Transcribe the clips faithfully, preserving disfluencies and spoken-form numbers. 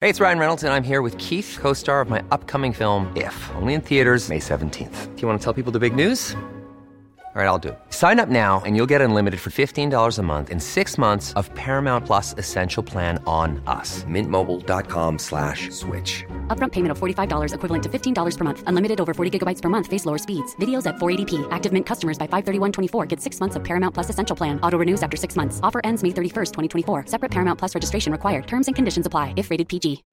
Hey, it's Ryan Reynolds, and I'm here with Keith, co-star of my upcoming film, If, only in theaters May seventeenth. Do you want to tell people the big news? All right, I'll do it. Sign up now and you'll get unlimited for fifteen dollars a month and six months of Paramount Plus Essential Plan on us. Mint Mobile dot com slash switch. Upfront payment of forty-five dollars equivalent to fifteen dollars per month. Unlimited over forty gigabytes per month. Face lower speeds. Videos at four eighty p. Active Mint customers by five thirty-one twenty-four get six months of Paramount Plus Essential Plan. Auto renews after six months. Offer ends May thirty-first, twenty twenty-four. Separate Paramount Plus registration required. Terms and conditions apply if rated P G.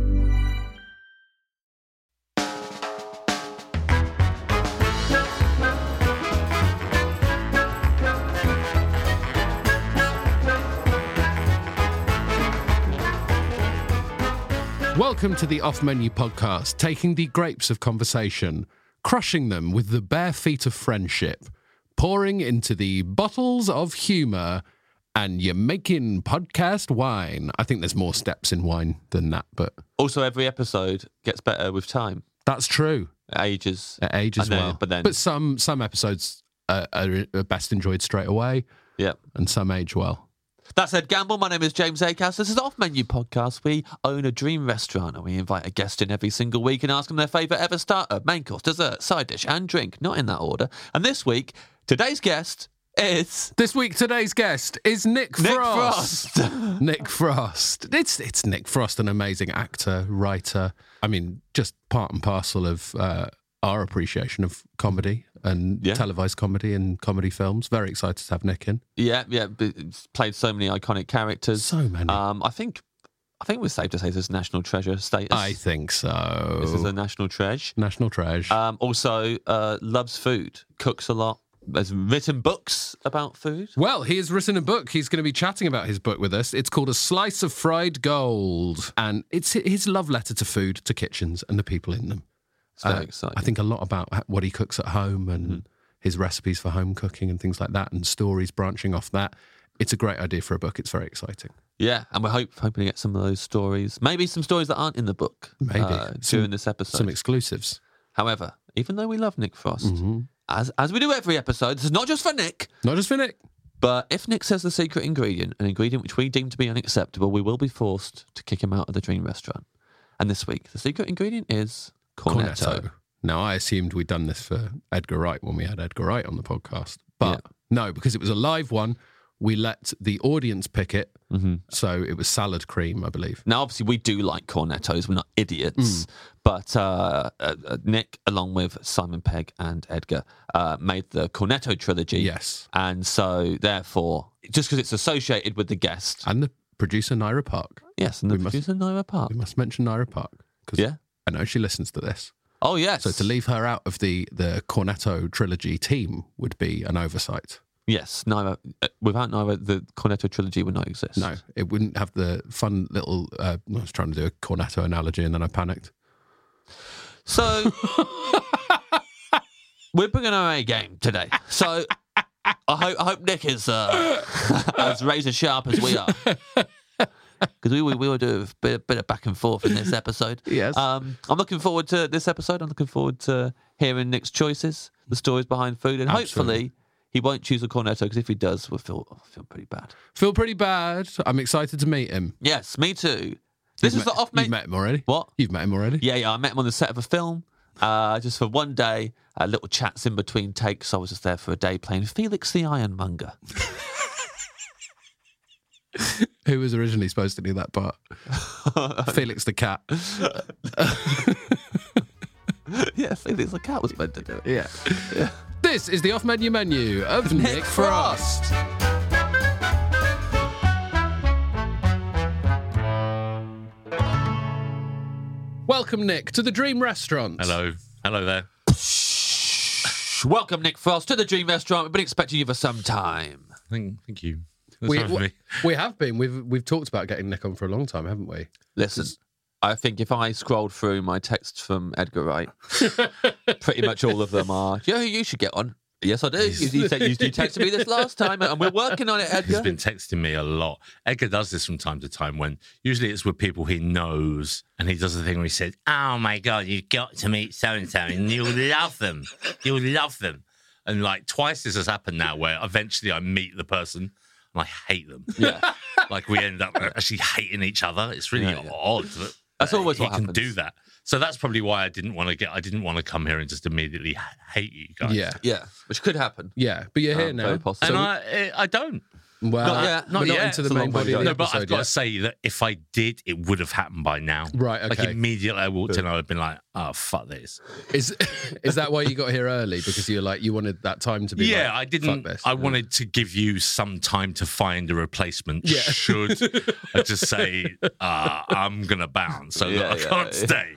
Welcome to the Off Menu Podcast, taking the grapes of conversation, crushing them with the bare feet of friendship, pouring into the bottles of humour, and you're making podcast wine. I think there's more steps in wine than that, but... Also, every episode gets better with time. That's true. It ages. It ages then, well. But then... But some, some episodes are, are best enjoyed straight away. Yep. And some age well. That said, Gamble, my name is James Acaster. This is the Off Menu Podcast. We own a dream restaurant and we invite a guest in every single week and ask them their favourite ever starter, main course, dessert, side dish and drink, not in that order. And this week, today's guest is... This week, today's guest is Nick Nick Frost. Frost. Nick Frost. It's it's Nick Frost, an amazing actor, writer. I mean, just part and parcel of uh, our appreciation of comedy and Yeah. televised comedy and comedy films. Very excited to have Nick in. Yeah, yeah. but It's played so many iconic characters. So many. Um, I think I think we're safe to say this is national treasure status. I think so. This is a national treasure. National treasure. Um, also, uh, loves food, cooks a lot, has written books about food. Well, he has written a book. He's going to be chatting about his book with us. It's called A Slice of Fried Gold. And it's his love letter to food, to kitchens and the people in them. It's very Uh, exciting. I think a lot about what he cooks at home and mm. his recipes for home cooking and things like that, and stories branching off that. It's a great idea for a book. It's very exciting. Yeah, and we're hope, hoping to get some of those stories. Maybe some stories that aren't in the book. Maybe. Uh, Some- during this episode. Some exclusives. However, even though we love Nick Frost, Mm-hmm. as as we do every episode, this is not just for Nick, Not just for Nick. but if Nick says the secret ingredient, an ingredient which we deem to be unacceptable, we will be forced to kick him out of the dream restaurant. And this week, the secret ingredient is cornetto. Cornetto. Now, I assumed we'd done this for Edgar Wright when we had Edgar Wright on the podcast. But no, because it was a live one, we let the audience pick it. Mm-hmm. So it was salad cream, I believe. Now, obviously, we do like cornettos. We're not idiots. Mm. But uh, uh, Nick, along with Simon Pegg and Edgar, uh, made the Cornetto trilogy. Yes. And so, therefore, just because it's associated with the guest. And the producer, Naira Park. Yes, and the we must- producer, Naira Park. We must mention Naira Park. Because Yeah. I know she listens to this. Oh, yes. So to leave her out of the, the Cornetto trilogy team would be an oversight. Yes, Naira. Uh, without Naira, the Cornetto trilogy would not exist. No, it wouldn't have the fun little... Uh, I was trying to do a Cornetto analogy and then I panicked. So, we're bringing our A game today. So, I hope, I hope Nick is uh, as razor sharp as we are. Because we, we will do a bit, bit of back and forth in this episode. Yes. Um, I'm looking forward to this episode. I'm looking forward to hearing Nick's choices, the stories behind food, and Absolutely. hopefully he won't choose a cornetto, because if he does, we'll feel, I'll feel pretty bad. Feel pretty bad. I'm excited to meet him. Yes, me too. This You've is the met- off You've mate. met him already? What? You've met him already? Yeah, yeah. I met him on the set of a film, uh, just for one day. Uh, little chats in between takes. I was just there for a day playing Felix the Ironmonger. Who was originally supposed to do that part? Felix the cat. Yeah, Felix the cat was meant to do it. Yeah. This is the off-menu menu of Nick, Nick Frost. Frost. Welcome, Nick, to the Dream Restaurant. Hello. Hello there. Welcome, Nick Frost, to the Dream Restaurant. We've been expecting you for some time. Thank, thank you. That's We, nice of me. we have been. We've we've talked about getting Nick on for a long time, haven't we? Listen, I think if I scrolled through my texts from Edgar Wright, pretty much all of them are, yeah, you should get on. Yes, I do. You, you, said, you, you texted me this last time, and we're working on it, Edgar. He's been texting me a lot. Edgar does this from time to time when usually it's with people he knows, and he does the thing where he says, "Oh my God, you've got to meet so-and-so and you'll love them. You'll love them." And like twice this has happened now where eventually I meet the person. and I hate them. Yeah. Like we end up actually hating each other. It's really Yeah, yeah. odd that That's uh, always he what can happens. do that. So that's probably why I didn't want to get. I didn't want to come here and just immediately h- hate you guys. Yeah, Yeah, which could happen. yeah. But you're here Um, now. very possible. and So- I, eh, I don't. well, Not yet. we're Not not yet. into It's the a main long way body to of go. the No, but I've episode got to yet. say that if I did, it would have happened by now. Right, Like okay. immediately, I walked in, I would have been like, "Oh, fuck this." Is is that why you got here early? Because you're like you wanted that time to be. Yeah, like, I didn't. Fuck this. I wanted to give you some time to find a replacement. Yeah. Should I just say uh, I'm gonna bounce, so Yeah, that I yeah, can't yeah. stay.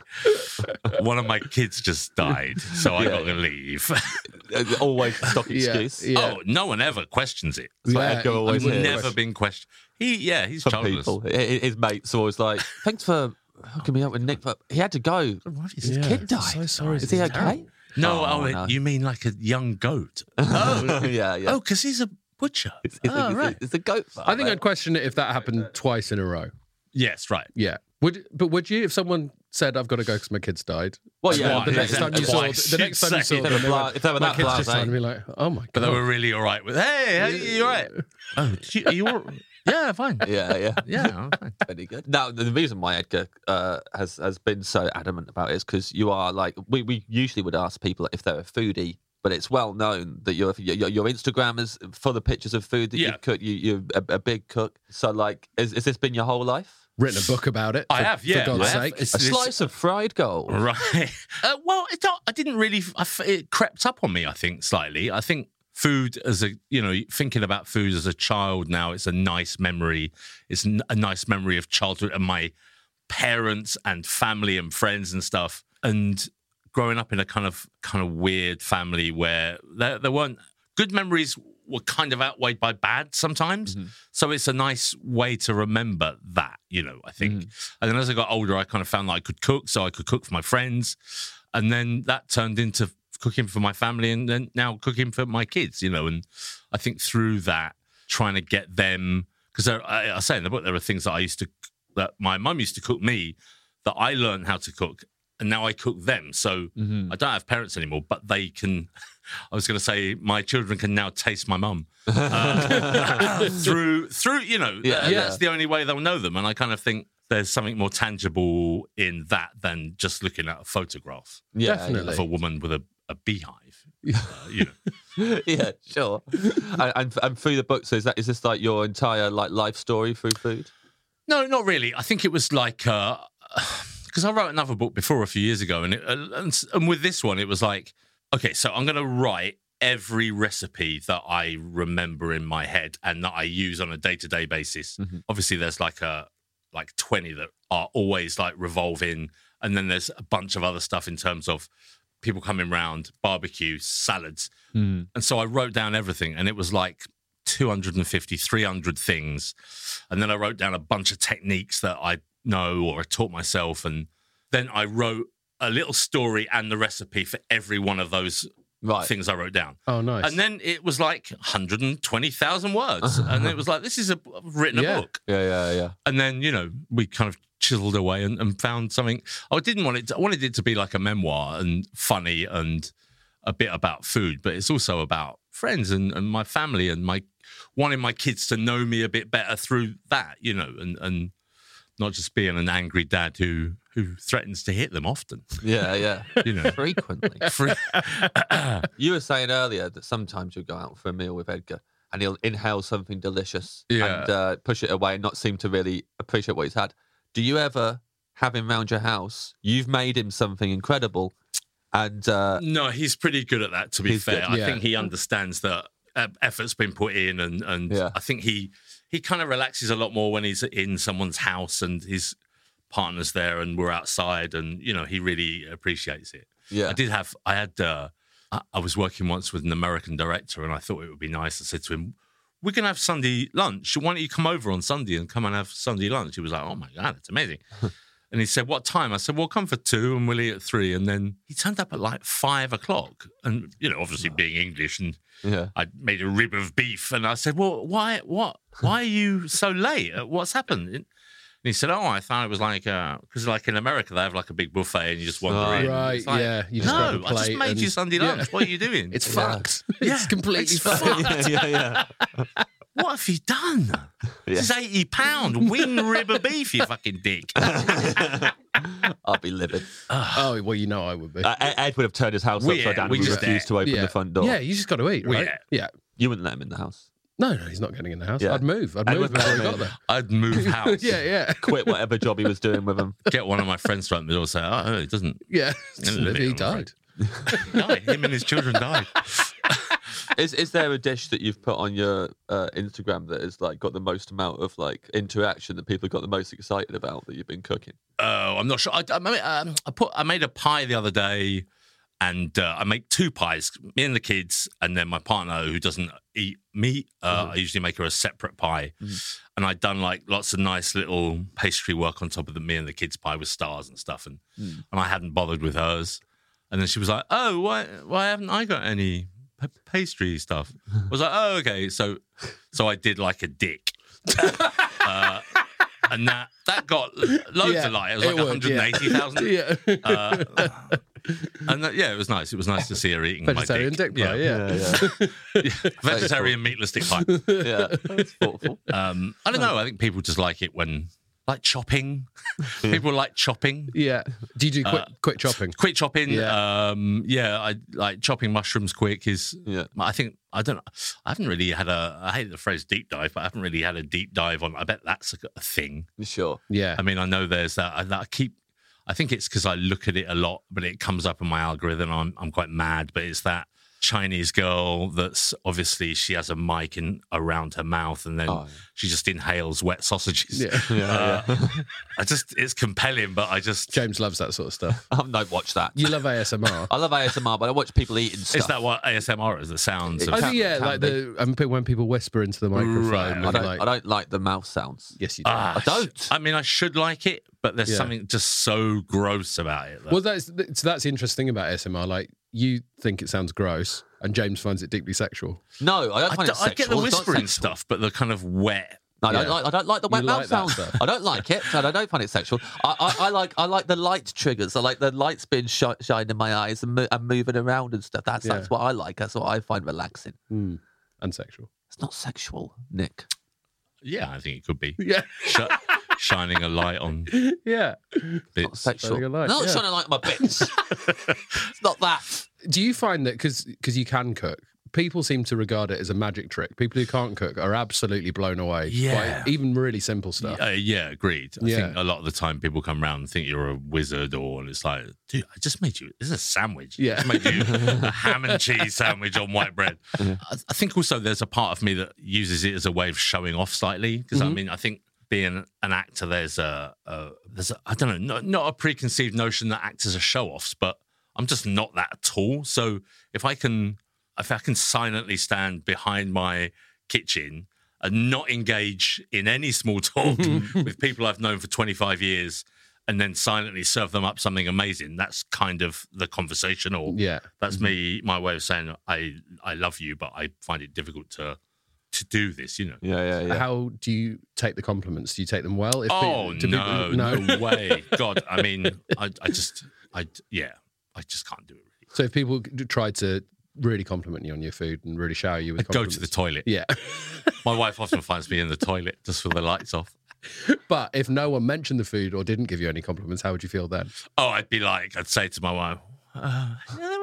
One of my kids just died, so I Yeah, got to yeah. leave. Uh, Always the stock Yeah, excuse. yeah. Oh, no one ever questions it. That's what Yeah, Edgar you always wouldn't hears Never question- been questioned. He, yeah, he's from childless. people. His his mates are always like, thanks for hooking me up with Nick, but he had to go. His Yeah. kid died. So sorry. Is he This okay? terrible. No, Oh, oh, no. you mean like a young goat? Oh, yeah, yeah. Oh, because he's a butcher. It's, it's, oh, a, it's, right. a, it's a goat farm. I think mate. I'd question it if that happened twice in a row. Yes, right. Yeah. Would but would you if someone said I've got to go because my kid's died? Well, yeah. Why? The Yeah, next time you saw twice, the next time you you'd saw say. them, If they they were went- if they were my that kids just blasé. trying to be like, oh my god. But they were really all right with, hey, how you, you all right? Oh, did you, are you all Yeah, fine. Yeah, yeah. Yeah, I'm fine. Very good. Now, the reason why Edgar uh, has has been so adamant about it is because you are like we, we usually would ask people if they're a foodie, but it's well known that your your, your Instagram is full of pictures of food that Yeah. you've cooked. You, you're a, a big cook. So, like, is, has this been your whole life? Written a book about it. I for- have, yeah. For God's I have. sake. It's- A this- slice of fried gold. Right. Uh, well, it, don't- I didn't really. I f it crept up on me. I think slightly. I think food as a you know thinking about food as a child now. It's a nice memory. It's n- a nice memory of childhood and my parents and family and friends and stuff. And growing up in a kind of kind of weird family where there, there weren't good memories were kind of outweighed by bad sometimes. Mm-hmm. So it's a nice way to remember that, you know, I think. Mm-hmm. And then as I got older, I kind of found that I could cook, so I could cook for my friends. And then that turned into cooking for my family and then now cooking for my kids, you know. And I think through that, trying to get them, because I, I say in the book, there are things that I used to, that my mum used to cook me that I learned how to cook. And now I cook them. So Mm-hmm. I don't have parents anymore, but they can, I was going to say, my children can now taste my mum uh, through, through, you know, Yeah, uh, yeah. that's the only way they'll know them. And I kind of think there's something more tangible in that than just looking at a photograph Yeah, Definitely. of a woman with a, a beehive. Uh, you know. Yeah, yeah sure. and, and and through the book, so is that is this like your entire like life story through food? No, not really. I think it was like uh, because I wrote another book before a few years ago, and, it, and and with this one, it was like, okay, so I'm going to write every recipe that I remember in my head and that I use on a day to day basis. Mm-hmm. Obviously, there's like a like twenty that are always like revolving, and then there's a bunch of other stuff in terms of people coming round, barbecue, salads, Mm. and so I wrote down everything, and it was like two hundred fifty, three hundred things. And then I wrote down a bunch of techniques that I know or I taught myself. And then I wrote a little story and the recipe for every one of those Right. things I wrote down. Oh, nice. And then it was like one hundred twenty thousand words. And it was like, this is a I've written Yeah. a book. Yeah, yeah, yeah. And then, you know, we kind of chiseled away and, and found something. I didn't want it to, I wanted it to be like a memoir and funny and a bit about food, but it's also about friends and, and my family and my wanting my kids to know me a bit better through that, you know, and, and not just being an angry dad who who threatens to hit them often, Yeah, yeah. you know. Frequently. Free- You were saying earlier that sometimes you'll go out for a meal with Edgar and he'll inhale something delicious Yeah. and uh, push it away and not seem to really appreciate what he's had. Do you ever have him round your house? You've made him something incredible and uh, No, he's pretty good at that, to be He's fair. good. I Yeah. think he understands that uh, effort's been put in, and, and Yeah. I think he he kind of relaxes a lot more when he's in someone's house and his partner's there and we're outside, and, you know, he really appreciates it. yeah. I did have, I had, uh, I, I was working once with an American director, and I thought it would be nice. I said to him, we're going to have Sunday lunch. Why don't you come over on Sunday and come and have Sunday lunch? He was like, oh my God, that's amazing. And he said, what time? I said, well, come for two and we'll eat at three. And then he turned up at like five o'clock. And, you know, obviously being English, and Yeah. I made a rib of beef. And I said, well, why, what, why are you so late? What's happened? And he said, oh, I thought it was like, because like in America, they have like a big buffet and you just wander Oh, in. right, It's like, yeah. You just grab a no, I just plate made and- you Sunday Yeah. lunch. What are you doing? It's Yeah. fucked. Yeah, It's completely it's fucked. fucked. yeah, yeah, yeah. what have you done? This is eighty pound wing rib of beef, you fucking dick. I'll be livid. Oh, well, you know I would be. Uh, Ed Ed would have turned his house We- upside down we and just refused to open yeah. the front door. Yeah, you just got to eat, right? Yeah. Yeah. You wouldn't let him in the house. No, no, he's not getting in the house. Yeah. I'd move. I'd Ed move would before he let him got in. there. I'd move house. yeah, yeah. Quit whatever job he was doing with him. Get one of my friends to open the door and say, oh, it doesn't. Yeah. Doesn't live he here, I'm died. died. Him and his children died. Is is there a dish that you've put on your uh, Instagram that has like got the most amount of like interaction that people have got the most excited about that you've been cooking? Oh, I'm not sure. I, I, made, um, I put I made a pie the other day, and uh, I make two pies. Me and the kids, and then my partner who doesn't eat meat. Uh, Mm-hmm. I usually make her a separate pie, and I'd done like lots of nice little pastry work on top of the me and the kids pie with stars and stuff, and Mm. and I hadn't bothered with hers. And then she was like, "Oh, why why haven't I got any p- pastry stuff?" I was like, "Oh, okay." So so I did like a dick. uh, And that that got loads Yeah, of likes. It was like it would, one hundred eighty thousand. Yeah. Uh, and that, yeah, it was nice. It was nice to see her eating Vegetarian my dick dick. pie, yeah. yeah. Yeah. Vegetarian meatless dick pie. yeah. That's thoughtful. Um, I don't know. I think people just like it when like chopping. People like chopping. Yeah. Do you do quick, Uh, quick chopping? Quick chopping. Yeah. Um, yeah, I like chopping mushrooms quick is Yeah. I think I don't know. I haven't really had a I hate the phrase deep dive, but I haven't really had a deep dive on I bet that's a, a thing. Sure. Yeah. I mean, I know there's that. I, I keep. I think it's because I look at it a lot, but it comes up in my algorithm. I'm I'm quite mad, but it's that Chinese girl that's obviously she has a mic in around her mouth, and then Oh, yeah. she just inhales wet sausages. Yeah. Yeah, Uh, I just it's compelling, but I just James loves that sort of stuff. I don't watch that. You love A S M R. I love A S M R, but I watch people eating stuff. is that what A S M R is? The sounds of I Can- think, yeah, can like be. the um, when people whisper into the microphone. Right, and I don't, like, I don't like the mouth sounds. Yes, you do. Ah, I don't. I mean, I should like it, but there's Yeah. something just so gross about it. that- Well, that's so that's the interesting thing about A S M R. Like, you think it sounds gross, and James finds it deeply sexual. No, I don't I, find d- it I sexual. get the It's not whispering sexual. stuff, but the kind of wet. No, I don't Yeah. like. I don't like the wet You mouth like that sounds. stuff. I don't like it, and I don't find it sexual. I, I, I like. I like the light triggers. I like the lights being sh- shining in my eyes and, mo- and moving around and stuff. That's Yeah. that's what I like. That's what I find relaxing. Mm. And sexual. It's not sexual, Nick. Yeah, I think it could be Yeah. Sh- shining a light on Yeah. Not bits. sexual. Shining a light, not yeah. shining like my bits. It's not that. Do you find that because because you can cook, people seem to regard it as a magic trick? People who can't cook are absolutely blown away. Yeah. by even really simple stuff. Uh, yeah, agreed. I Yeah. think a lot of the time people come around and think you're a wizard, or it's like, dude, I just made you. This is a sandwich. Yeah. I just made you a ham and cheese sandwich on white bread. I, I think also there's a part of me that uses it as a way of showing off slightly, because I mean, I think being an actor, there's a, a there's a, I don't know, not, not a preconceived notion that actors are show-offs, but I'm just not that at all. So if I can, if I can silently stand behind my kitchen and not engage in any small talk with people I've known for twenty-five years, and then silently serve them up something amazing, that's kind of the conversation. Or Yeah. that's me, my way of saying I I love you, but I find it difficult to to do this. You know. Yeah, yeah, yeah. How do you take the compliments? Do you take them well? If Oh people- do no, people- no, way! God, I mean, I, I just, I, yeah, I just can't do it. Really. So if people try to really compliment you on your food and really shower you with Go compliments, to the toilet. Yeah. My wife often finds me in the toilet just with the lights off. But if no one mentioned the food or didn't give you any compliments, how would you feel then? Oh, I'd be like, I'd say to my wife, uh,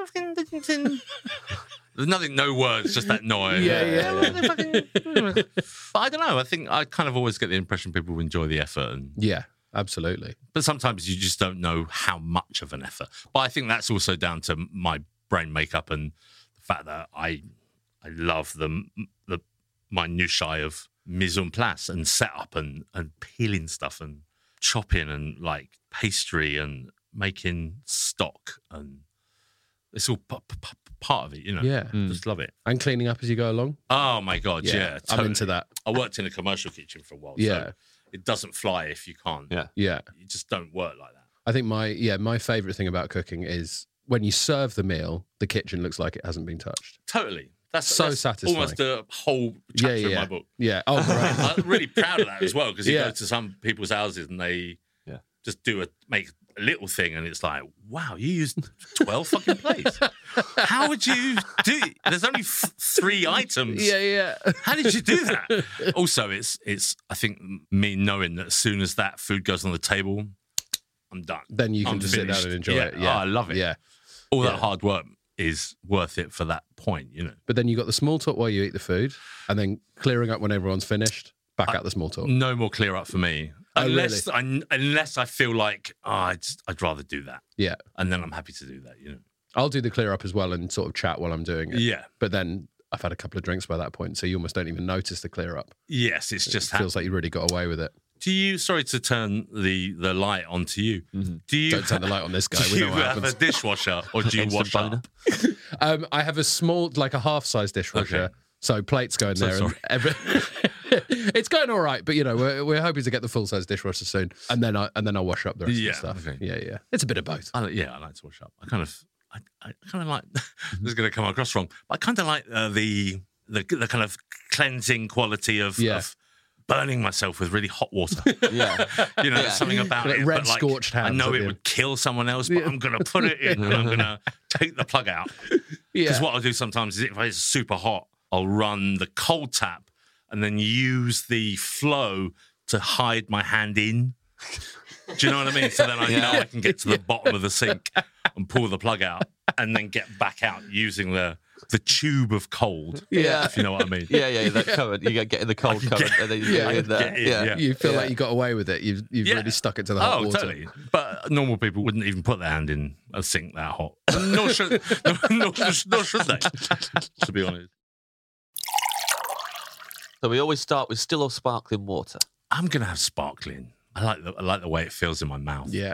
there's nothing, no words, just that noise. Yeah, yeah, But I don't know. I think I kind of always get the impression people enjoy the effort, and Yeah, absolutely. but sometimes you just don't know how much of an effort. But I think that's also down to my brain makeup and the fact that I, I love the the minutiae of mise en place and setup and and peeling stuff and chopping and like pastry and making stock, and it's all p- p- p- part of it, you know. Yeah. Just love it. And cleaning up as you go along? Oh my god, yeah, I'm totally. into that. I worked in a commercial kitchen for a while, Yeah. so it doesn't fly if you can't. Yeah. Yeah. You just don't work like that. I think my yeah, my favourite thing about cooking is when you serve the meal, the kitchen looks like it hasn't been touched. Totally. That's So that's satisfying. Almost a whole Yeah, chapter yeah. in my book. Yeah. Oh, great. I'm really proud of that as well, because you Yeah. go to some people's houses and they Yeah. just do a make a little thing, and it's like, wow, you used twelve fucking plates. How would you do? There's only f- three items. Yeah, yeah. How did you do that? Also, it's it's I think me knowing that as soon as that food goes on the table, I'm done. Then you can I'm just sit finished. down and enjoy Yeah. it. Yeah, Oh, I love it. Yeah. All Yeah. that hard work is worth it for that point, you know. But then you got the small talk while you eat the food, and then clearing up when everyone's finished. Back out the small talk. No more clear up for me. Oh, Unless I unless I feel like oh, I'd, I'd rather do that. Yeah. And then I'm happy to do that, you know. I'll do the clear up as well and sort of chat while I'm doing it. Yeah. But then I've had a couple of drinks by that point, so you almost don't even notice the clear up. Yes, it's just It feels ha- like you really got away with it. Do you? Sorry to turn the, the light onto you. Mm-hmm. Do you? Don't turn the light on this guy. Do We you know what have happens. a dishwasher or do you Instant wash boner. up? Um, I have a small, like a half-size dishwasher. Okay. So plates go in So there. And sorry. every... it's going all right, but you know we're, we're hoping to get the full-size dishwasher soon, and then I and then I'll wash up the rest Yeah, of the stuff. okay. Yeah, yeah. It's a bit of both. I, yeah, I like to wash up. I kind of, I, I kind of like. This is going to come across wrong, but I kind of like uh, the, the the kind of cleansing quality of, Yeah. of burning myself with really hot water. Yeah. You know, Yeah. there's something about Like it. red but like, scorched I hands know at it the would end. kill someone else, but I'm going to put it in and I'm going to take the plug out. Because Yeah. what I'll do sometimes is if it's super hot, I'll run the cold tap and then use the flow to hide my hand in. Do you know what I mean? So then I know I can get to the bottom of the sink and pull the plug out and then get back out using the the tube of cold. Yeah. If you know what I mean. Yeah, yeah, that current. You get get in the cold can current get- and then you yeah, get in there. get in, yeah. yeah. You feel Yeah. like you got away with it. You've you've Yeah. really stuck it to the hot Oh, water. totally. But normal people wouldn't even put their hand in a sink that hot. Nor should, nor, nor, nor should they, to be honest. So we always start with still or sparkling water. I'm going to have sparkling. I like the I like the way it feels in my mouth. Yeah.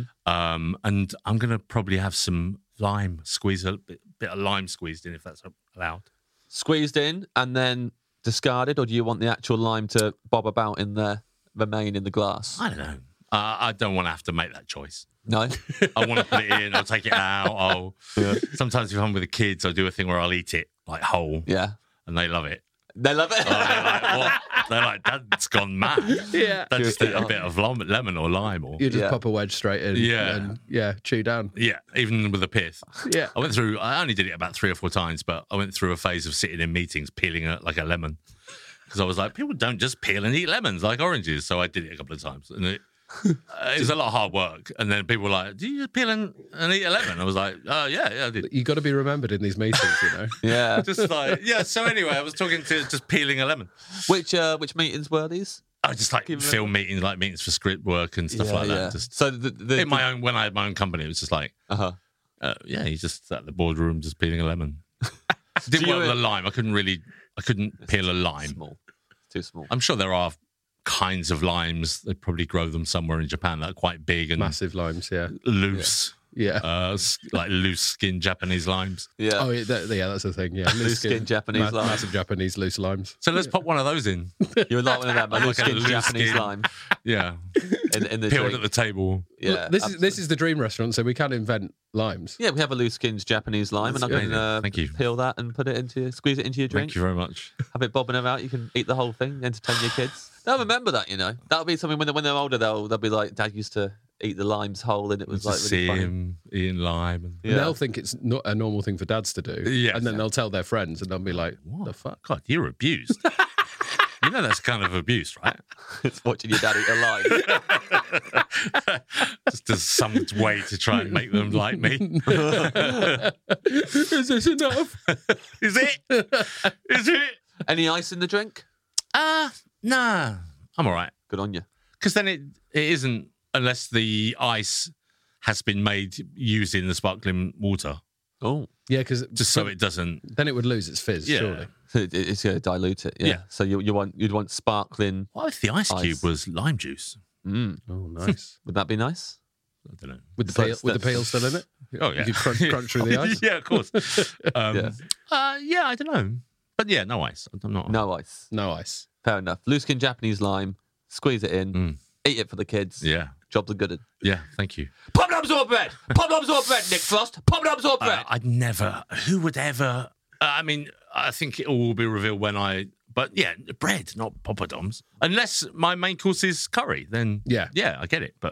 Um, and I'm going to probably have some lime, squeeze a bit, bit of lime squeezed in if that's allowed. Squeezed in and then discarded, or do you want the actual lime to bob about in there, remain in the glass? I don't know. Uh, I don't want to have to make that choice. No. I want to put it in. I'll take it out. I'll, Sometimes if I'm with the kids, I'll do a thing where I'll eat it like whole, Yeah. and they love it. They love it. Oh, they're like, what? They're like, Dad's gone mad. Yeah. That's just a, Yeah. a bit of lime, lemon or lime, or You just Yeah. pop a wedge straight in. Yeah. And yeah, chew down. yeah, even with a pith. Yeah. I went through. I only did it about three or four times, but I went through a phase of sitting in meetings peeling a, like a lemon because I was like, people don't just peel and eat lemons like oranges. So I did it a couple of times, and it, uh, it was a lot of hard work. And then people were like, "Do you just peel and, and eat a lemon?" I was like, "Oh yeah, yeah, I did." You got to be remembered in these meetings, you know. Yeah. Just like yeah. So anyway, I was talking to just peeling a lemon. Which uh, which meetings were these? I just like Give film meetings, like meetings for script work and stuff Yeah, like yeah. that. Just So the, the, in my own when I had my own company, it was just like. uh huh. Uh, yeah, he's just sat at the boardroom just peeling a lemon. Didn't Do you- work with a lime. I couldn't really, I couldn't peel a lime. Small. Too small. I'm sure there are kinds of limes. They probably grow them somewhere in Japan that are quite big and Massive limes, yeah. loose, Yeah. uh, s- like loose skin Japanese limes. Yeah. Oh, yeah, that, yeah, that's the thing. Yeah, Loose skin Japanese limes. massive Japanese loose limes. So let's pop one of those in. You're like one of them, a Like loose a skin loose Japanese skin. lime Yeah, in, in the peeled drink. at the table. Yeah. Look, this is absolutely. this is the dream restaurant, so we can invent limes. Yeah, we have a loose skins Japanese lime, That's and I can amazing. uh, Thank you. peel that and put it into, squeeze it into your drink. Thank you very much. Have it bobbing about. You can eat the whole thing, entertain your kids. They'll remember that, you know. That'll be something when they're, when they're older. They'll they'll be like, Dad used to eat the limes whole, and it was To like really see funny. him eating lime. And, And Yeah. they'll think it's not a normal thing for dads to do. Yes. And then they'll tell their friends and they'll be like, what the fuck? God, you're abused. You know that's kind of abuse, right? It's watching your dad eat a lime. Just as some way to try and make them like me. Is this enough? Is it? Is it? Any ice in the drink? Uh, nah. I'm all right. Good on you. Because then it, it isn't, unless the ice has been made using the sparkling water, Oh, Yeah, because just so it doesn't. then it would lose its fizz, Yeah. surely. it, it's going to dilute it. Yeah. Yeah. So you you want you'd want sparkling. What if the ice cube Ice. was lime juice? Mm. Oh, nice. Would that be nice? I don't know. With the So peel, it's with the the- peel still in it? Oh, yeah. You could crunch, crunch through the ice? yeah, of course. Um, Yeah. yeah. Uh, yeah, I don't know. But yeah, no ice. I'm not. No ice. No ice. Fair enough. Loose skin Japanese lime. Squeeze it in. Mm. Eat it for the kids. Yeah. Jobs are good. Yeah, thank you. Poppadoms or bread? Poppadoms or bread, Nick Frost? Poppadoms or bread? Uh, I'd never. Who would ever? Uh, I mean, I think it all will be revealed when I. But yeah, bread, not poppadoms. Unless my main course is curry, then Yeah. yeah, I get it. But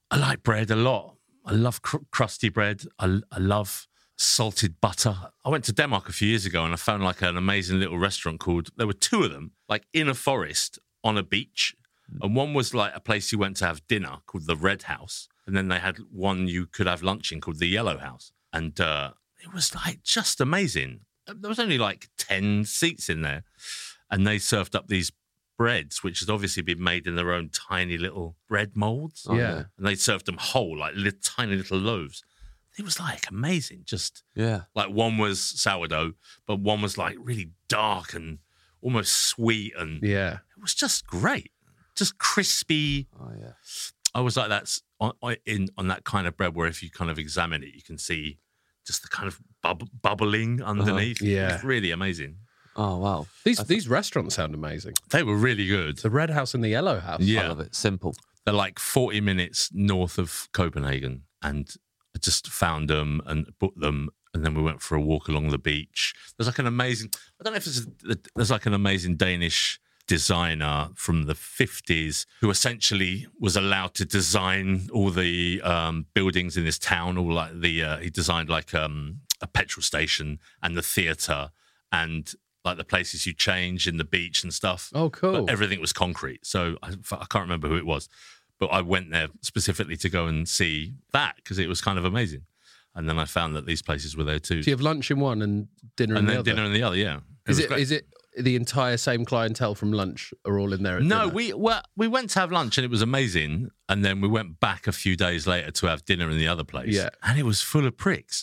I like bread a lot. I love cr- crusty bread. I, I love salted butter. I went to Denmark a few years ago and I found like an amazing little restaurant called, there were two of them, like in a forest on a beach. And one was like a place you went to have dinner called the Red House. And then they had one you could have lunch in called the Yellow House. And uh, it was like just amazing. There was only like ten seats in there. And they served up these breads, which had obviously been made in their own tiny little bread molds. Oh, yeah. And they served them whole, like little, tiny little loaves. It was like amazing. Just Yeah. like one was sourdough, but one was like really dark and almost sweet. And Yeah. it was just great. Just crispy. Oh, yeah. I was like that's on, in on that kind of bread where if you kind of examine it, you can see just the kind of bub- bubbling underneath. Yeah. It's really amazing. Oh, wow. These these restaurants sound amazing. They were really good. The Red House and the Yellow House. Yeah. I love it. Simple. They're like forty minutes north of Copenhagen, and I just found them and booked them, and then we went for a walk along the beach. There's like an amazing, I don't know if it's, a, there's like an amazing Danish designer from the fifties who essentially was allowed to design all the um, buildings in this town, all like the, uh, he designed like um, a petrol station and the theatre and like the places you change in the beach and stuff. Oh, cool. But everything was concrete. So I, I can't remember who it was, but I went there specifically to go and see that because it was kind of amazing. And then I found that these places were there too. So you have lunch in one and dinner in And the then other? dinner in the other, yeah. Is was it great. is it the entire same clientele from lunch are all in there at No, dinner? we well, we went to have lunch and it was amazing. And then we went back a few days later to have dinner in the other place. Yeah. And it was full of pricks.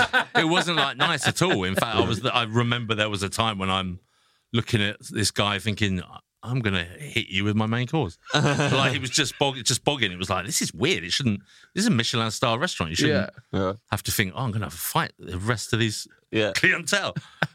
It wasn't like nice at all. In fact, I was. I remember there was a time when I'm looking at this guy thinking, I'm going to hit you with my main course. Like he was just bog- just bogging. It was like, this is weird. It shouldn't, this is a Michelin star restaurant. You shouldn't Yeah. Yeah. have to think, oh, I'm going to have a fight with the rest of these Yeah. clientele.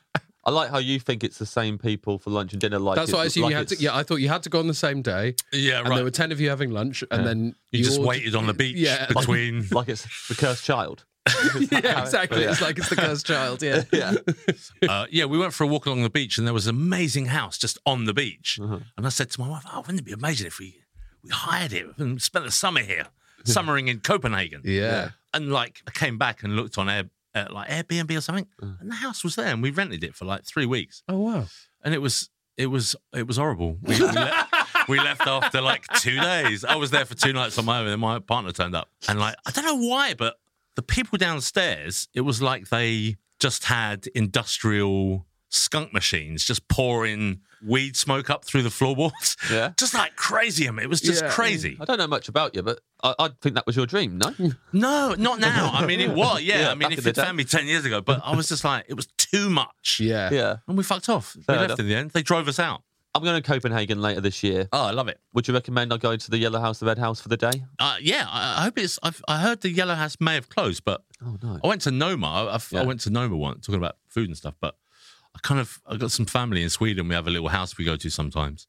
I like how you think it's the same people for lunch and dinner. Like That's it's, what I assume like you had to. it's- Yeah, I thought you had to go on the same day. Yeah, And right. there were ten of you having lunch, and then you, just all- waited on the beach Yeah. between. Like it's the cursed child. yeah, exactly. Yeah. It's like it's the cursed child. Yeah. Yeah. uh, yeah, we went for a walk along the beach and there was an amazing house just on the beach. Uh-huh. And I said to my wife, oh, wouldn't it be amazing if we, we hired it and spent the summer here, summering in Copenhagen. Yeah. And like I came back and looked on Air, uh, like Airbnb or something, and the house was there, and we rented it for like three weeks. Oh wow. And it was it was it was horrible. We, we, le- we left after like two days. I was there for two nights on my own, and my partner turned up. And like I don't know why, but the people downstairs, it was like they just had industrial skunk machines just pouring weed smoke up through the floorboards. Yeah. Just like crazy. I mean, it was just Yeah. crazy. I don't know much about you, but I, I think that was your dream, no? No, not now. I mean, it was. Yeah. Yeah, I mean, back if in the you'd day. found me ten years ago, but I was just like, it was too much. Yeah. Yeah. And we fucked off. Fair we left enough. in the end. They drove us out. I'm going to Copenhagen later this year. Oh, I love it. Would you recommend I go to the Yellow House, the Red House for the day? Uh, yeah, I, I hope it's. I've, I heard the Yellow House may have closed, but Oh, no. I went to Noma. I, I've, Yeah. I went to Noma once, talking about food and stuff. But I kind of, I got some family in Sweden. We have a little house we go to sometimes,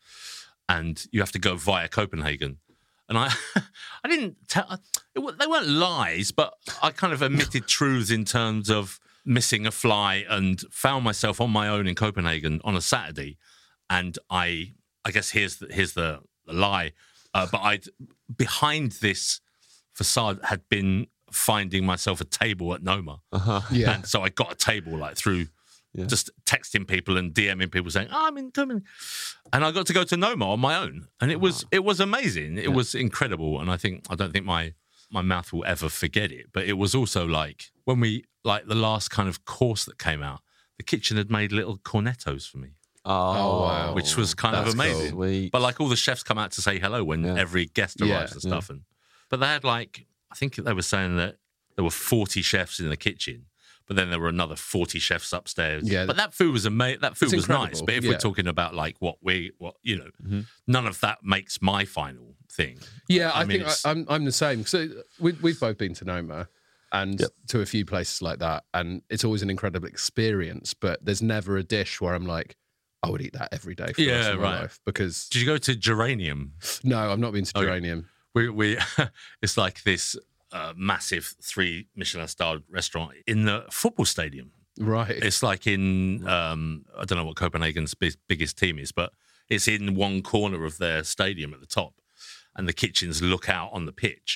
and you have to go via Copenhagen. And I, I didn't tell. It, wa- they weren't lies, but I kind of admitted truths in terms of missing a fly, and found myself on my own in Copenhagen on a Saturday. And I, I guess here's the, here's the, the lie. Uh, but I, behind this facade, had been finding myself a table at Noma. Yeah. And so I got a table like through Yeah. just texting people and DMing people saying, oh, I'm in Copenhagen. And I got to go to Noma on my own. And it was it was amazing. It was incredible. And I think I don't think my my mouth will ever forget it. But it was also like when we like the last kind of course that came out, the kitchen had made little cornettos for me. Oh, wow. Which was kind of That's amazing. cool. Sweet. But like all the chefs come out to say hello when Yeah. every guest arrives Yeah, and stuff. And but they had like I think they were saying that there were forty chefs in the kitchen, but then there were another forty chefs upstairs. Yeah. But that food was amazing. That food It's was nice. incredible. But if Yeah. we're talking about like what we what you know, Mm-hmm. none of that makes my final thing. Yeah, I, I mean, think it's- I, I'm I'm the same. So we, we've both been to Noma and Yep. to a few places like that, and it's always an incredible experience. But there's never a dish where I'm like, I would eat that every day for the rest Yeah, of my right. life. Because Did you go to Geranium? no, I've not been to Okay. Geranium. We we it's like this uh, massive three Michelin starred restaurant in the football stadium. Right. It's like in um, I don't know what Copenhagen's big, biggest team is, but it's in one corner of their stadium at the top, and the kitchens look out on the pitch.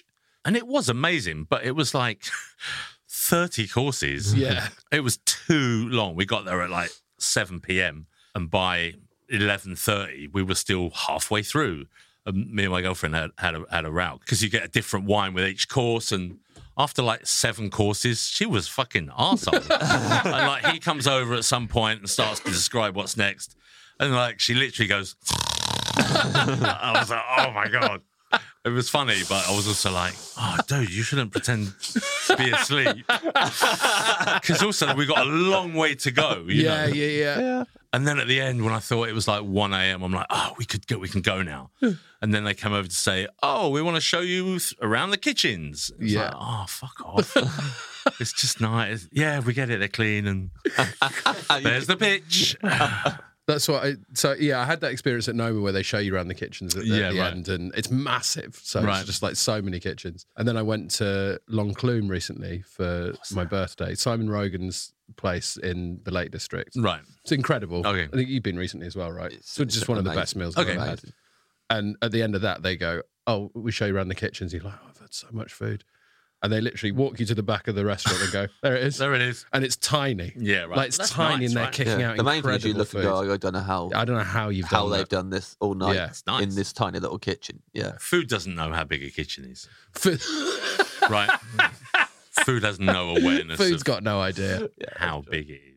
And it was amazing, but it was like thirty courses. Yeah. It was too long. We got there at like seven p.m. and by eleven thirty, we were still halfway through. And me and my girlfriend had, had, a, had a route because you get a different wine with each course. And after like seven courses, she was fucking arsehole. And like he comes over at some point and starts to describe what's next. And like she literally goes, I was like, oh my God. It was funny, but I was also like, oh, dude, you shouldn't pretend to be asleep. Because also we got a long way to go. You Yeah, know? yeah, yeah, yeah. And then at the end, when I thought it was like one a.m., I'm like, oh, we could go, we can go now. And then they come over to say, oh, we want to show you th- around the kitchens. It's Yeah. like, oh, fuck off. It's just nice. Yeah, we get it. They're clean. And there's the pitch. That's what I, so yeah, I had that experience at Noma where they show you around the kitchens at the, Yeah, at the right. end, and it's massive. So Right. it's just like so many kitchens. And then I went to Longcloom recently for my birthday. Simon Rogan's place in the Lake District. Right. It's incredible. Okay. I think you've been recently as well, right? It's- so it's just it's one of the amazing. best meals Okay. I've ever had. And at the end of that, they go, "Oh, we show you around the kitchens." You're like, "Oh, I've had so much food," and they literally walk you to the back of the restaurant and go, "There it is." There it is. And it's tiny. Yeah, right. Like it's That's tiny, nice, and they're right? kicking Yeah. out The main thing is you incredible look food. and go, I don't know how I don't know how you've how done they've that. done this all night Yeah. It's nice. in this tiny little kitchen. Yeah. Food doesn't know how big a kitchen is, Food- right? Food has no awareness Food's of got no idea. how big it is.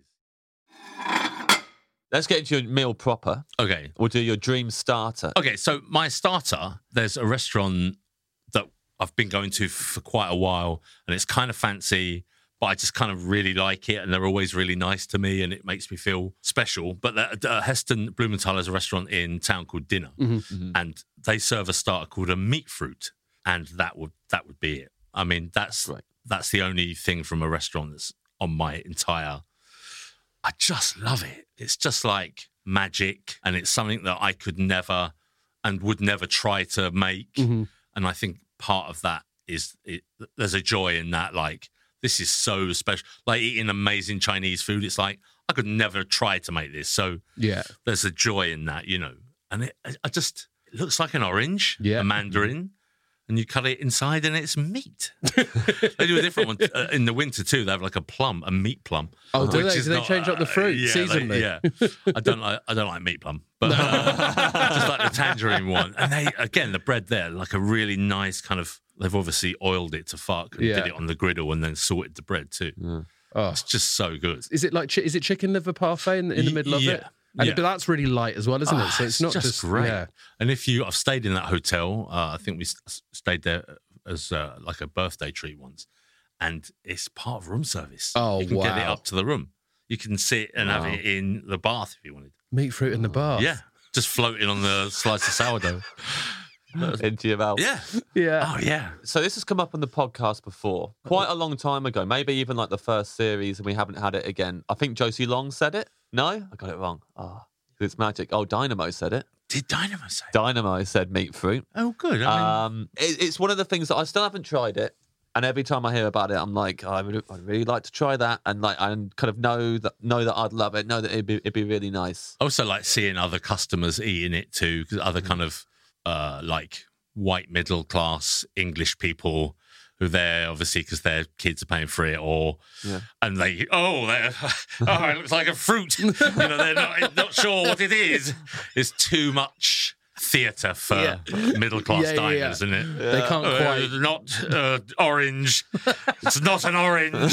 Let's get into your meal proper. Okay. We'll do your dream starter. Okay, so my starter, there's a restaurant that I've been going to for quite a while, and it's kind of fancy, but I just kind of really like it, and they're always really nice to me, and it makes me feel special. But the, uh, Heston Blumenthal has a restaurant in town called Dinner, Mm-hmm. and they serve a starter called a meat fruit, and that would that would be it. I mean, that's Right. that's the only thing from a restaurant that's on my entire. I just love it. It's just like magic, and it's something that I could never and would never try to make. Mhm. And I think part of that is it, there's a joy in that. Like, this is so special. Like eating amazing Chinese food, it's like I could never try to make this. So Yeah. there's a joy in that, you know. And it, I just it looks like an orange, Yeah. a mandarin. And you cut it inside, and it's meat. They do a different one uh, in the winter too. They have like a plum, a meat plum. Oh, do which they? is Do they not, change up the uh, fruit yeah, seasonally? They, yeah, I don't like. I don't like meat plum, but uh, I just like the tangerine one. And they again, the bread there, like a really nice kind of. They've obviously oiled it to fuck and Yeah. did it on the griddle, and then salted the bread too. Oh. It's just so good. Is it like chi- is it chicken liver parfait in, in the Y- middle of yeah. it? And Yeah. but that's really light as well, isn't it? Ah, So it's not just, great. Yeah. And if you, I've stayed in that hotel. Uh, I think we s- stayed there as uh, like a birthday treat once, and it's part of room service. Oh, you can get it wow. up to the room. You can sit and have Wow. it in the bath if you wanted. Meat fruit in the bath. Yeah, just floating on the slice of sourdough. Into your mouth. Yeah. Yeah. Oh yeah. So this has come up on the podcast before, quite a long time ago, maybe even like the first series, and we haven't had it again. I think Josie Long said it. No, I got it wrong. Oh, it's magic. Oh, Dynamo said it. Did Dynamo say? Dynamo said meat fruit. Oh, good. I mean, Um, it, it's one of the things that I still haven't tried it, and every time I hear about it, I'm like, oh, I would, I'd really like to try that, and like, I kind of know that know that I'd love it, know that it'd be it'd be really nice. also like seeing other customers eating it too, because other kind of uh, like white middle class English people who they're obviously because their kids are paying for it, or Yeah. and they oh they're, oh it looks like a fruit, you know, they're not not sure what it is. It's too much theatre for Yeah. middle class Yeah, yeah, yeah. diners, isn't it? They can't Uh, quite. not uh, orange. It's not an orange.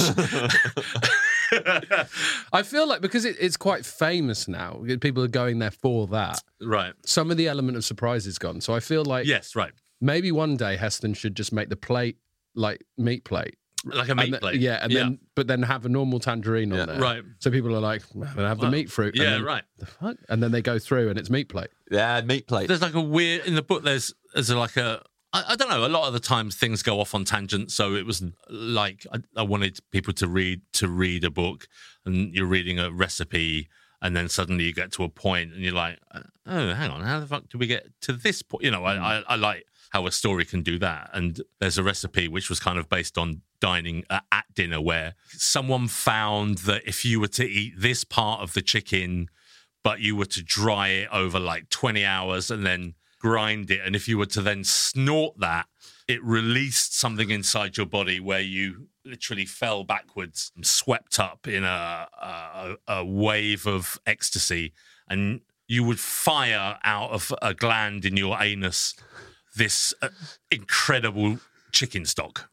I feel like because it, it's quite famous now, people are going there for that. Right. Some of the element of surprise is gone. So I feel like Yes. Right. maybe one day Heston should just make the plate like meat plate. Like a And meat th- plate. Yeah, and then but then have a normal tangerine on Yeah. there. Right. So people are like, I'm gonna have the Well, meat fruit. And Yeah. then, Right. The fuck? And then they go through and it's meat plate. Yeah, meat plate. There's like a weird in the book. There's there's like a I, I don't know. A lot of the times things go off on tangents. So it was like I, I wanted people to read to read a book, and you're reading a recipe, and then suddenly you get to a point, and you're like, oh, hang on, how the fuck do we get to this point? You know, I, I, I like how a story can do that. And there's a recipe which was kind of based on dining uh, at dinner, where someone found that if you were to eat this part of the chicken, but you were to dry it over like twenty hours and then grind it, and if you were to then snort that, it released something inside your body where you literally fell backwards, swept up in a, a, a wave of ecstasy, and you would fire out of a gland in your anus this uh, incredible chicken stock.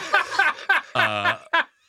uh,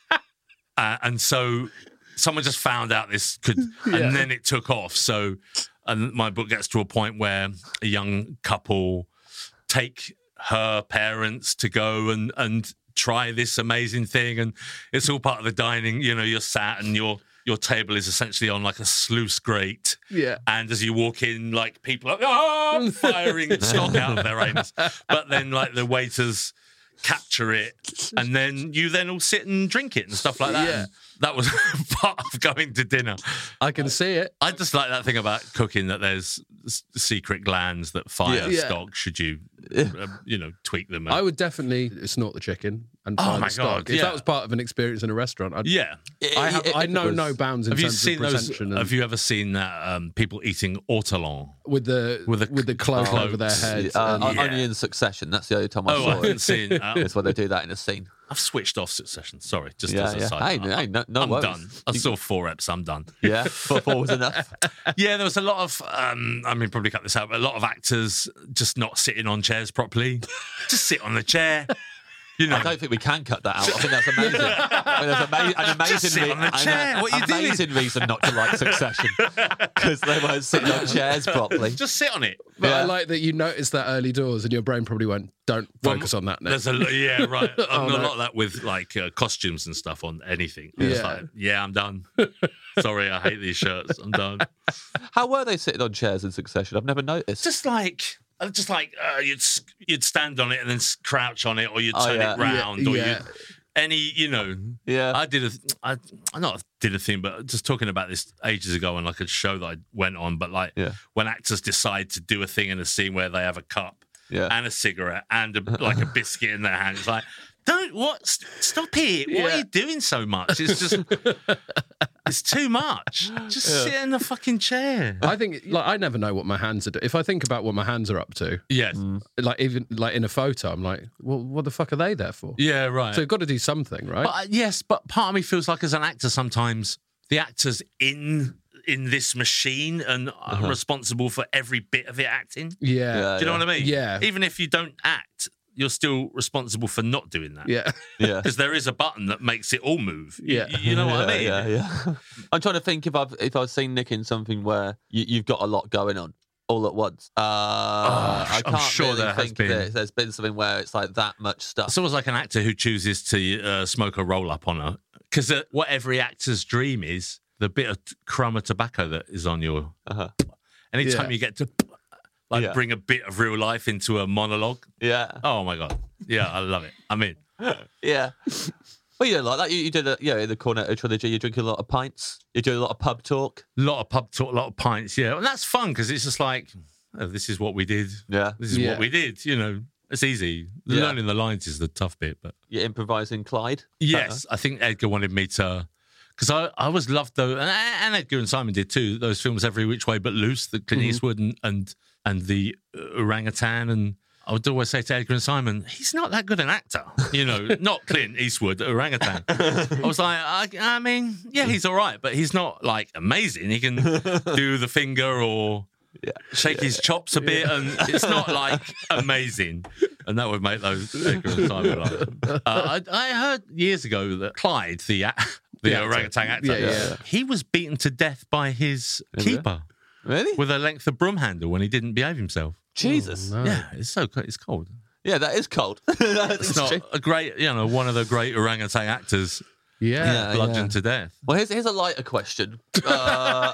uh, and so someone just found out this could, Yeah. and then it took off. So, and my book gets to a point where a young couple take her parents to go and, and try this amazing thing. And it's all part of the dining. You know, you're sat and your your table is essentially on like a sluice grate. Yeah. And as you walk in, like people are oh, firing stock out of their anus. But then like the waiters capture it, and then you then all sit and drink it and stuff like that. Yeah. And that was part of going to dinner. I can see it. I just like that thing about cooking, that there's s- secret glands that fire Yeah. stock should you, uh, you know, tweak them. I would definitely snort the chicken and Oh fire my the stock. God, If yeah. that was part of an experience in a restaurant, I'd, yeah. I, have, If I it know was- no bounds in Have you terms seen of those? pretension. and- Have you ever seen that um, people eating ortolan? with the with with the the, cloak cloaks? over their heads? Uh, and- Yeah. Only in Succession. That's the only time I Oh, I saw haven't it. seen. Uh, It's where they do that in a scene. I've switched off Succession. Sorry, just Yeah, as a yeah. side. Hey, hey, no- no I'm worries. done. I saw four eps. I'm done. Yeah, but four was enough. Yeah, there was a lot of. Um, I mean, probably cut this out, but a lot of actors just not sitting on chairs properly. Just sit on the chair. You know, I don't think we can cut that out. I think that's amazing. I mean, there's ama- an amazing, Just sit on the an- chair. an What are you doing? amazing reason not to like Succession because they weren't sitting on chairs properly. just sit on it. But I Yeah. like that you noticed that early doors and your brain probably went, don't focus on that now. There's a yeah, right. I've Oh, got a no. lot of that with like uh, costumes and stuff on anything. It's Yeah. like, yeah, I'm done. Sorry, I hate these shirts. I'm done. How were they sitting on chairs in Succession? I've never noticed. Just like. uh, Just like uh, you'd s- you'd stand on it and then s- crouch on it, or you'd Oh, turn yeah. it round, Yeah, or yeah. you any you know. Yeah. I did a, I, I not did a thing, but just talking about this ages ago on like a show that I went on. But like Yeah. when actors decide to do a thing in a scene where they have a cup Yeah. and a cigarette and a, like a biscuit in their hand, it's like, don't what? S- Stop it! What are Yeah. you doing so much? It's just, it's too much. Just sit in the fucking chair. I think, like, I never know what my hands are doing. If I think about what my hands are up to, Yes. like, even like in a photo, I'm like, well, what the fuck are they there for? Yeah. Right. So you've got to do something, right? But uh, yes, but part of me feels like as an actor, sometimes the actor's in in this machine and are responsible for every bit of it acting. yeah. Yeah. Do you know what I mean? Yeah. Even if you don't act, you're still responsible for not doing that. Yeah. Yeah. Because there is a button that makes it all move. You- Yeah. You, know what yeah, I mean? Yeah, yeah. I'm trying to think if I've if I've seen Nick in something where you, you've got a lot going on all at once. Uh, I I'm can't sure really there has think been. that there's been something where it's like that much stuff. It's almost like an actor who chooses to uh, smoke a roll up on a. Because uh, what every actor's dream is, the bit of t- crumb of tobacco that is on your. Uh-huh. Anytime Yeah. you get to like Yeah. bring a bit of real life into a monologue. Yeah, Oh my God. Yeah, I love it. I'm in. yeah. Well, you know, like that. You, you did a, yeah, in the Cornetto trilogy. You drink a lot of pints. You do a lot of pub talk. A lot of pub talk, a lot of pints, yeah. And that's fun because it's just like, oh, this is what we did. Yeah, This is Yeah. what we did. You know, it's easy. Yeah. Learning the lines is the tough bit. But you're improvising Clyde. yes, I think Edgar wanted me to, because I, I always loved those, and, and Edgar and Simon did too, those films Every Which Way But Loose, the Clint Eastwood and, and, and the uh, orangutan. And I would always say to Edgar and Simon, he's not that good an actor. You know, not Clint Eastwood, orangutan. I was like, I, I mean, yeah, he's all right, but he's not like amazing. He can do the finger or shake his chops a bit, and it's not like amazing. And that would make those Edgar and Simon laugh. Uh, I, I heard years ago that Clyde, the a- the The actor. orangutan actor, Yeah, yeah. he was beaten to death by his keeper Really? with a length of broom handle when he didn't behave himself. Jesus. No. Yeah, it's so co- it's cold. Yeah, that is cold. That's It's not true. a great, you know, one of the great orangutan actors Yeah. Yeah. bludgeoned to death. Well, here's, here's a lighter question. Uh,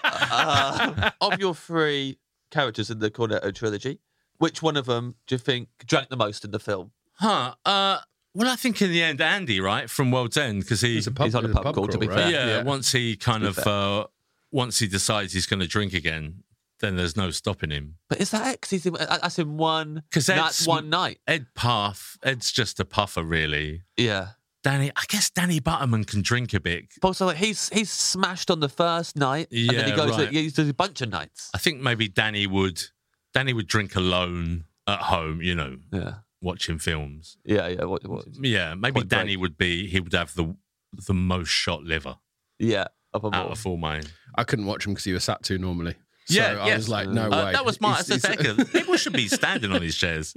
uh, of your three characters in the Cornetto trilogy, which one of them do you think drank the most in the film? Huh? Uh, well, I think in the end, Andy, right, from World's End, because he, He's a pub, He's on a he's pub crawl, to be right? fair. yeah, Yeah. once he kind To of, be uh, once he decides he's going to drink again, then there's no stopping him. But is that X? He's in, that's in one. 'Cause that's Ed's- one night. Ed Path, Ed's just a puffer, really. Yeah. Danny, I guess Danny Butterman can drink a bit. But also, like, he's he's smashed on the first night, and then he Yeah, goes. right. To, he does a bunch of nights. I think maybe Danny would, Danny would drink alone at home, you know, Yeah. watching films. Yeah, yeah. What, what? Yeah, maybe Point Danny Break. would be. He would have the the most shot liver Yeah, of a out of all mine. I couldn't watch him because you were sat to normally. So Yeah, I yes. was like, no Uh, way. that was my He's- he's- second. People should be standing on these chairs.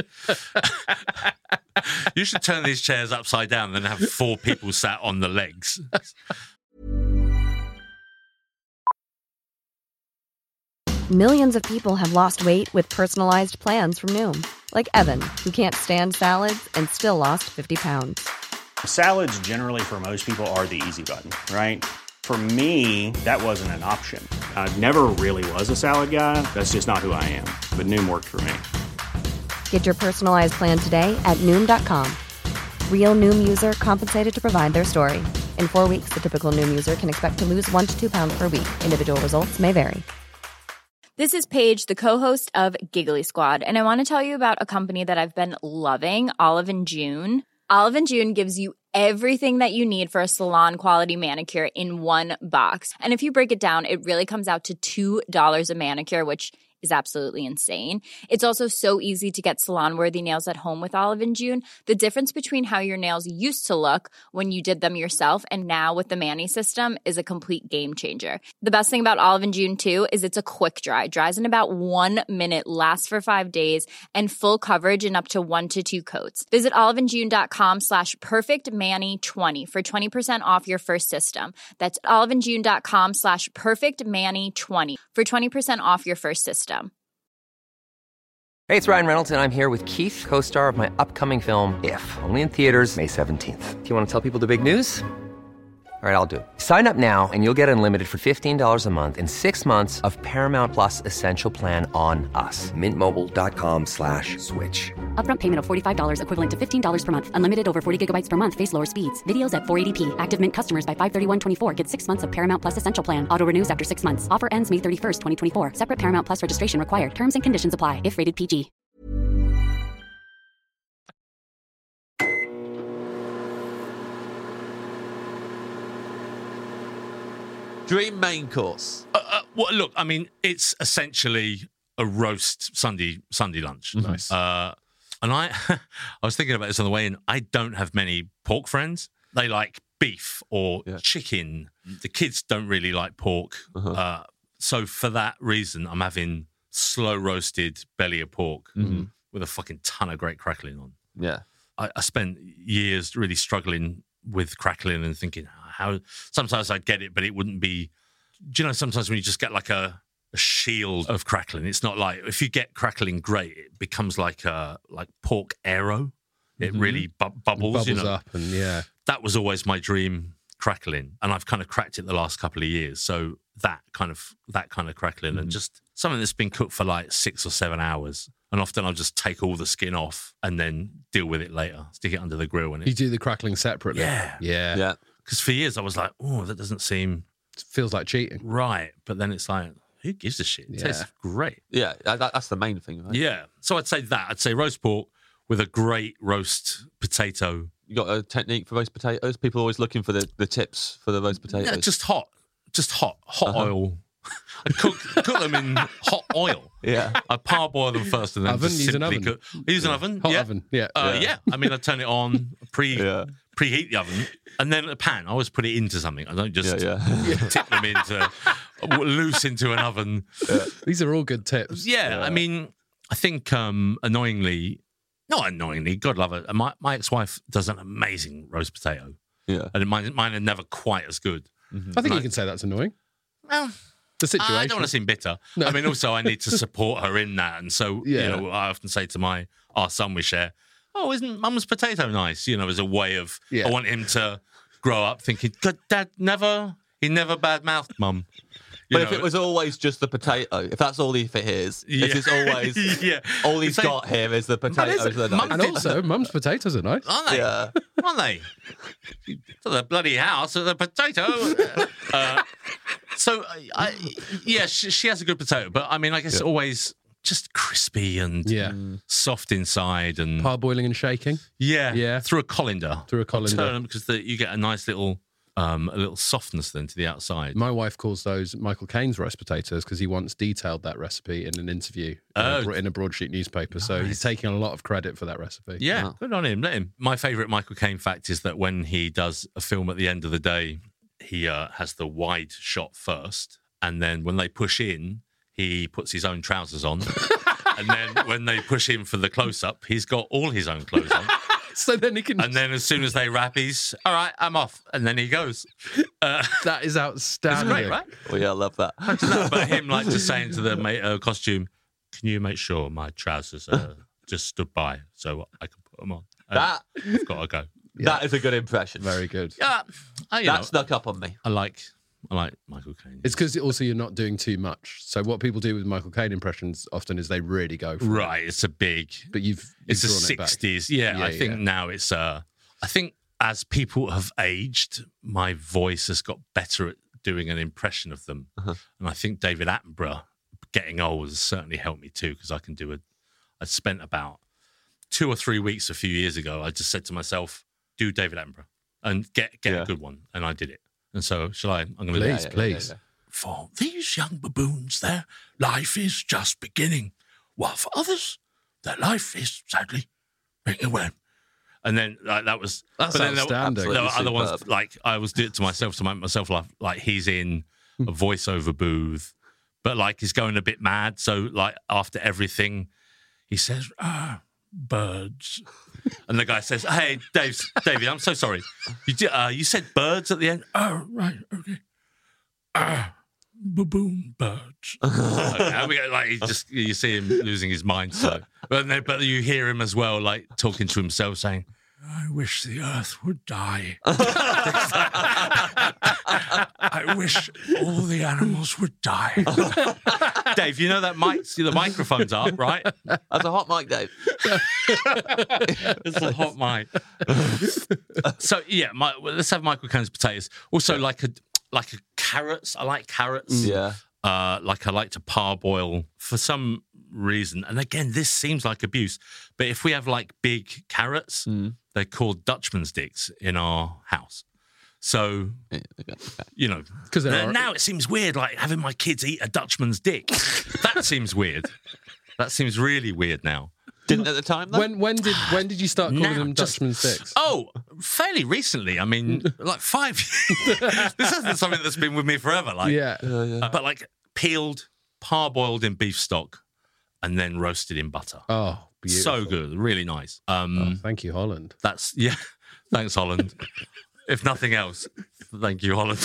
You should turn these chairs upside down and then have four people sat on the legs. Millions of people have lost weight with personalized plans from Noom, like Evan, who can't stand salads and still lost fifty pounds. Salads generally for most people are the easy button, right? For me, that wasn't an option. I never really was a salad guy. That's just not who I am. But Noom worked for me. Get your personalized plan today at Noom dot com. Real Noom user compensated to provide their story. In four weeks, the typical Noom user can expect to lose one to two pounds per week. Individual results may vary. This is Paige, the co-host of Giggly Squad, and I want to tell you about a company that I've been loving, Olive and June. Olive and June gives you everything that you need for a salon-quality manicure in one box. And if you break it down, it really comes out to two dollars a manicure, which is absolutely insane. It's also so easy to get salon-worthy nails at home with Olive and June. The difference between how your nails used to look when you did them yourself and now with the Mani system is a complete game changer. The best thing about Olive and June, too, is it's a quick dry. Dries in about one minute, lasts for five days, and full coverage in up to one to two coats. Visit oliveandjune.com slash perfectmani20 for twenty percent off your first system. That's oliveandjune.com slash perfectmani20 for twenty percent off your first system. Hey, it's Ryan Reynolds, and I'm here with Keith, co-star of my upcoming film, If, only in theaters May seventeenth. Do you want to tell people the big news? All right, I'll do it. Sign up now and you'll get unlimited for fifteen dollars a month and six months of Paramount Plus Essential Plan on us. Mint Mobile dot com slash switch. Upfront payment of forty-five dollars equivalent to fifteen dollars per month. Unlimited over forty gigabytes per month. Face lower speeds. Videos at four eighty p. Active Mint customers by five thirty-one twenty-four get six months of Paramount Plus Essential Plan. Auto renews after six months. Offer ends May thirty-first, twenty twenty-four. Separate Paramount Plus registration required. Terms and conditions apply if rated P G. Dream main course. Uh, uh, well, look, I mean, it's essentially a roast Sunday Sunday lunch. Nice. Uh, and I, I was thinking about this on the way in. I don't have many pork friends. They like beef or Yeah. chicken. The kids don't really like pork. Uh-huh. Uh, so for that reason, I'm having slow roasted belly of pork Mhm. with a fucking ton of great crackling on. Yeah. I, I spent years really struggling with crackling and thinking how sometimes I'd get it, but it wouldn't be. Do you know, sometimes when you just get like a, a shield of crackling, it's not like if you get crackling great, it becomes like a like pork aero. It Mhm. really bu- bubbles, Bubbles you know. up and yeah. That was always my dream crackling, and I've kind of cracked it the last couple of years. So that kind of that kind of crackling and just something that's been cooked for like six or seven hours. And often I'll just take all the skin off and then deal with it later, stick it under the grill. And You it, do the crackling separately. Yeah. Yeah. Yeah. because for years I was like, oh, that doesn't seem Feels like cheating. right. But then it's like, who gives a shit? It Yeah. tastes great. Yeah. That, that's the main thing, right? Yeah. So I'd say that. I'd say roast pork with a great roast potato. You got a technique for roast potatoes? People are always looking for the, the tips for the roast potatoes. Yeah, just hot. Just hot. Hot Uh-huh. oil. I cook, cook them in hot oil. Yeah. I parboil them first and then Oven? just Use an simply oven? cook. I use an oven. Hot yeah. oven. Yeah. Uh, Yeah. yeah. I mean, I turn it on, pre Yeah. preheat the oven, and then a pan. I always put it into something. I don't just Yeah, yeah. tip them into loose into an oven. These are all good tips. Yeah, I mean, I think um, annoyingly, not annoyingly, God love her. My my ex-wife does an amazing roast potato, Yeah. and mine mine are never quite as good. I think you can say that's annoying. Well, The situation. I don't want to seem bitter. No. I mean, also I need to support her in that, and so Yeah. you know, I often say to my our son we share, "Oh, isn't Mum's potato nice?" You know, as a way of Yeah. I want him to grow up thinking, "God, Dad never he never bad mouthed Mum." You But if know, it was always just the potato, if that's all he hears, yeah. if it's always yeah, all he's It's like- got here is the potatoes. is it? that Mum are And also, mum's potatoes are nice. aren't they? Yeah. Aren't they? To the bloody house of the potato. uh, so, I, yeah, she, she has a good potato, but I mean, I guess always just crispy and Yeah. soft inside, and Parboiling and shaking yeah, Yeah. through a colander, through a colander. Turn them because the, you get a nice little um, a little softness then to the outside. My wife calls those Michael Caine's rice potatoes because he once detailed that recipe in an interview in, Oh. a, in a broadsheet newspaper. So he's Nice. taking a lot of credit for that recipe. Yeah, good on him. Let him. My favourite Michael Caine fact is that when he does a film at the end of the day, he uh, has the wide shot first, and then when they push in, he puts his own trousers on. And then when they push him for the close-up, he's got all his own clothes on. So then he can. And then as soon as they wrap, he's, all right, I'm off. And then he goes. Uh, That is outstanding. it's great, right? Oh, yeah, I love that. But him like just saying to the ma- uh, costume, can you make sure my trousers are just stood by so I can put them on? And That- I've got to go. That is a good impression. Very good. Yeah, I, you That know, snuck up on me. I like I like Michael Caine. It's because also you're not doing too much. So what people do with Michael Caine impressions often is they really go for it. Right, it's a big. But you've, you've It's the drawn it back. sixties. Yeah, Yeah, I think yeah. now it's. Uh, I think as people have aged, my voice has got better at doing an impression of them, Uh-huh. and I think David Attenborough getting old has certainly helped me too because I can do it. I spent about two or three weeks a few years ago. I just said to myself, "Do David Attenborough and get get Yeah. a good one," and I did it. And so, shall I? I'm going to Please, Yeah, yeah, please. yeah, yeah. For these young baboons, their life is just beginning, while for others, their life is sadly making away. And then like, that was That's but then there, outstanding. there were other Absolutely ones superb. like I was doing it to myself to make myself laugh. Like he's in a voiceover booth, but like he's going a bit mad. So like after everything, he says, "Ah, birds," and the guy says, "Hey, Dave, David, I'm so sorry. You did, uh, you said birds at the end. Oh, right, okay. Ah, baboon birds." Okay, and we go, like he just you see him losing his mind. So, but then, but you hear him as well, like talking to himself, saying, "I wish the earth would die. I wish all the animals would die." Dave, you know that mic, the microphone's up, right? That's a hot mic, Dave. It's a hot mic. So yeah, my, well, let's have Michael Caine's potatoes. Also, like a like a carrots. I like carrots. Yeah. Uh, like I like to parboil for some reason. And again, this seems like abuse, but if we have like big carrots, Mm. they're called Dutchman's dicks in our house. So, Yeah, okay, okay. you know, 'Cause there uh, are- now it seems weird, like having my kids eat a Dutchman's dick. That seems weird. That seems really weird now. Didn't at the time, though? When when did when did you start calling Now, them just- Dutchman sticks? Oh, fairly recently. I mean, like five years. This isn't something that's been with me forever. Like, Yeah. uh, but like peeled, parboiled in beef stock, and then roasted in butter. Oh, beautiful. So good, really nice. Um, Oh, thank you, Holland. That's yeah. Thanks, Holland. If nothing else, thank you, Holland.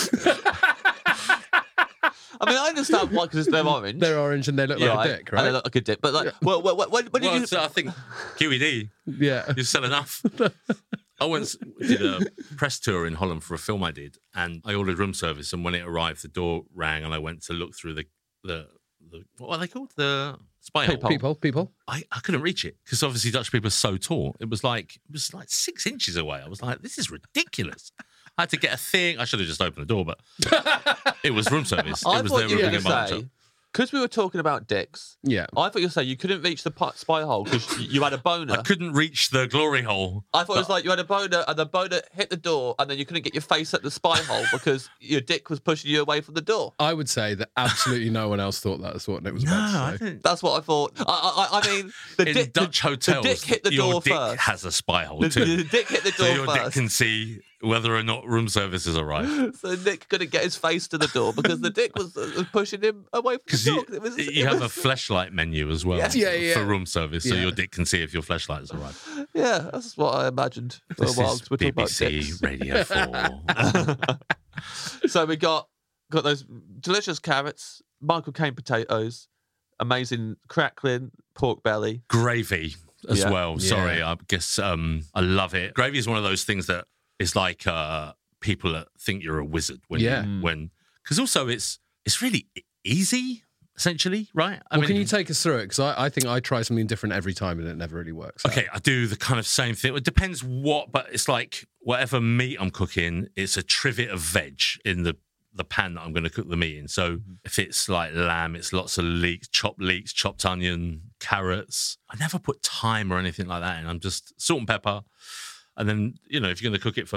I mean, I understand why, because they're orange. They're orange and they look like right? a dick, And they right? look like a dick. But, like, well, well, when, when did Well, you... so I think Q E D, Yeah. you sell enough. I once did a press tour in Holland for a film I did, and I ordered room service. And when it arrived, the door rang, and I went to look through the the, the what are they called? The spy hole. Peephole. People, people. I, I couldn't reach it because obviously Dutch people are so tall. It was like it was like six inches away. I was like, this is ridiculous. I had to get a thing. I should have just opened the door, but it was room service. I it was thought them you were ringing going my to lunch say, up. because we were talking about dicks, Yeah. I thought you were saying you couldn't reach the pi- spy hole because you had a boner. I couldn't reach the glory hole. I thought it was like you had a boner and the boner hit the door and then you couldn't get your face at the spy hole because your dick was pushing you away from the door. I would say that absolutely no one else thought that's what it was No, about I to say. didn't. That's what I thought. I, I, I mean, the In dick, Dutch the, hotels, the dick hit the your door dick first. has a spy hole The, too. the dick hit the So door your dick first. can see whether or not room service has arrived. So Nick couldn't get his face to the door because the dick was, uh, was pushing him away from Because the you, door. It was, you it have a was- fleshlight menu as well Yeah. Yeah, yeah. for room service, so Yeah. your dick can see if your fleshlight has arrived. Yeah, that's what I imagined for This a while. is 'cause we're B talking B about C dicks. Radio four. So we got got those delicious carrots, Michael Caine potatoes, amazing crackling pork belly. Gravy as Yeah. well. Yeah. Sorry, I guess um, I love it. Gravy is one of those things that is like uh, people that think you're a wizard when Yeah. you, when because also it's it's really e- easy essentially, right? I Well, can you take us through it? Because I, I think I try something different every time and it never really works. out. Okay, I do the kind of same thing. It depends what, but it's like whatever meat I'm cooking, it's a trivet of veg in the, the pan that I'm going to cook the meat in. So Mm-hmm. if it's like lamb, it's lots of leeks, chopped leeks, chopped onion, carrots. I never put thyme or anything like that in. I'm just salt and pepper. And then, you know, if you're going to cook it for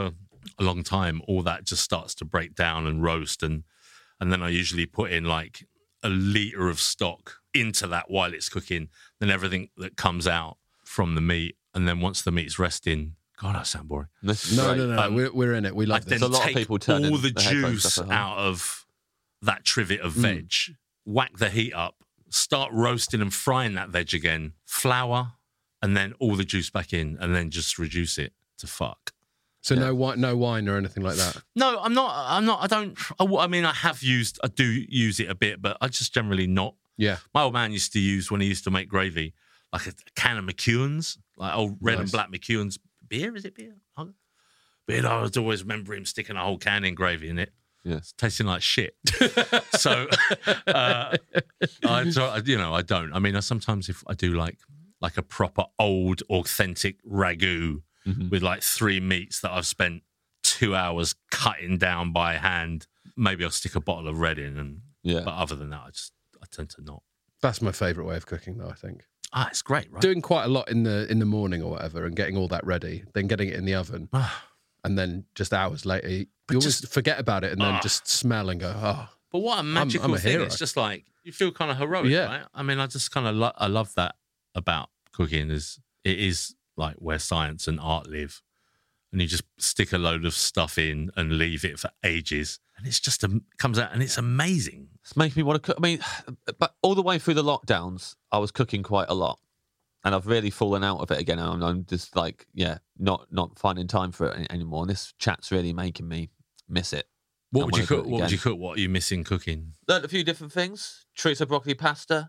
a long time, all that just starts to break down and roast. And, and then I usually put in like a litre of stock into that while it's cooking. Then everything that comes out from the meat. And then once the meat's resting, God, I sound boring. This is No, great. no, no, no. Um, We're, we're in it. We I love then this. a lot of take people turn all in the the headphones juice stuff at home. out of that trivet of veg, whack the heat up, start roasting and frying that veg again, flour, and then all the juice back in, and then just reduce it to fuck. So no wine, no wine or anything like that. No, I'm not. I'm not. I don't. I, I mean, I have used. I do use it a bit, but I just generally not. Yeah. My old man used to use when he used to make gravy, like a can of McEwan's, like old red Nice. and black McEwan's beer. Is it beer? But I would always remember him sticking a whole can in gravy in it. Yeah. It's tasting like shit. so, uh, I, so, you know, I don't. I mean, I, sometimes if I do like like a proper old authentic ragu Mm-hmm. with like three meats that I've spent two hours cutting down by hand, maybe I'll stick a bottle of red in. And Yeah. but other than that, I just I tend to not. That's my favourite way of cooking, though, I think. Ah, it's great, right? Doing quite a lot in the in the morning or whatever and getting all that ready, then getting it in the oven, and then just hours later, you But always just- forget about it and then Ah. just smell and go, oh. But what a magical I'm a thing! hero. It's just like you feel kind of heroic, Yeah. right? I mean, I just kind of lo- I love that about cooking. Is it is like where science and art live, and you just stick a load of stuff in and leave it for ages, and it's just um, comes out and it's amazing. It's making me want to cook. I mean, but all the way through the lockdowns, I was cooking quite a lot, and I've really fallen out of it again. I'm, I'm just like, yeah, not not finding time for it any- anymore. And this chat's really making me miss it. What I would you wanna do cook? it What would again. you cook? What are you missing cooking? Learned a few different things. Chorizo broccoli pasta.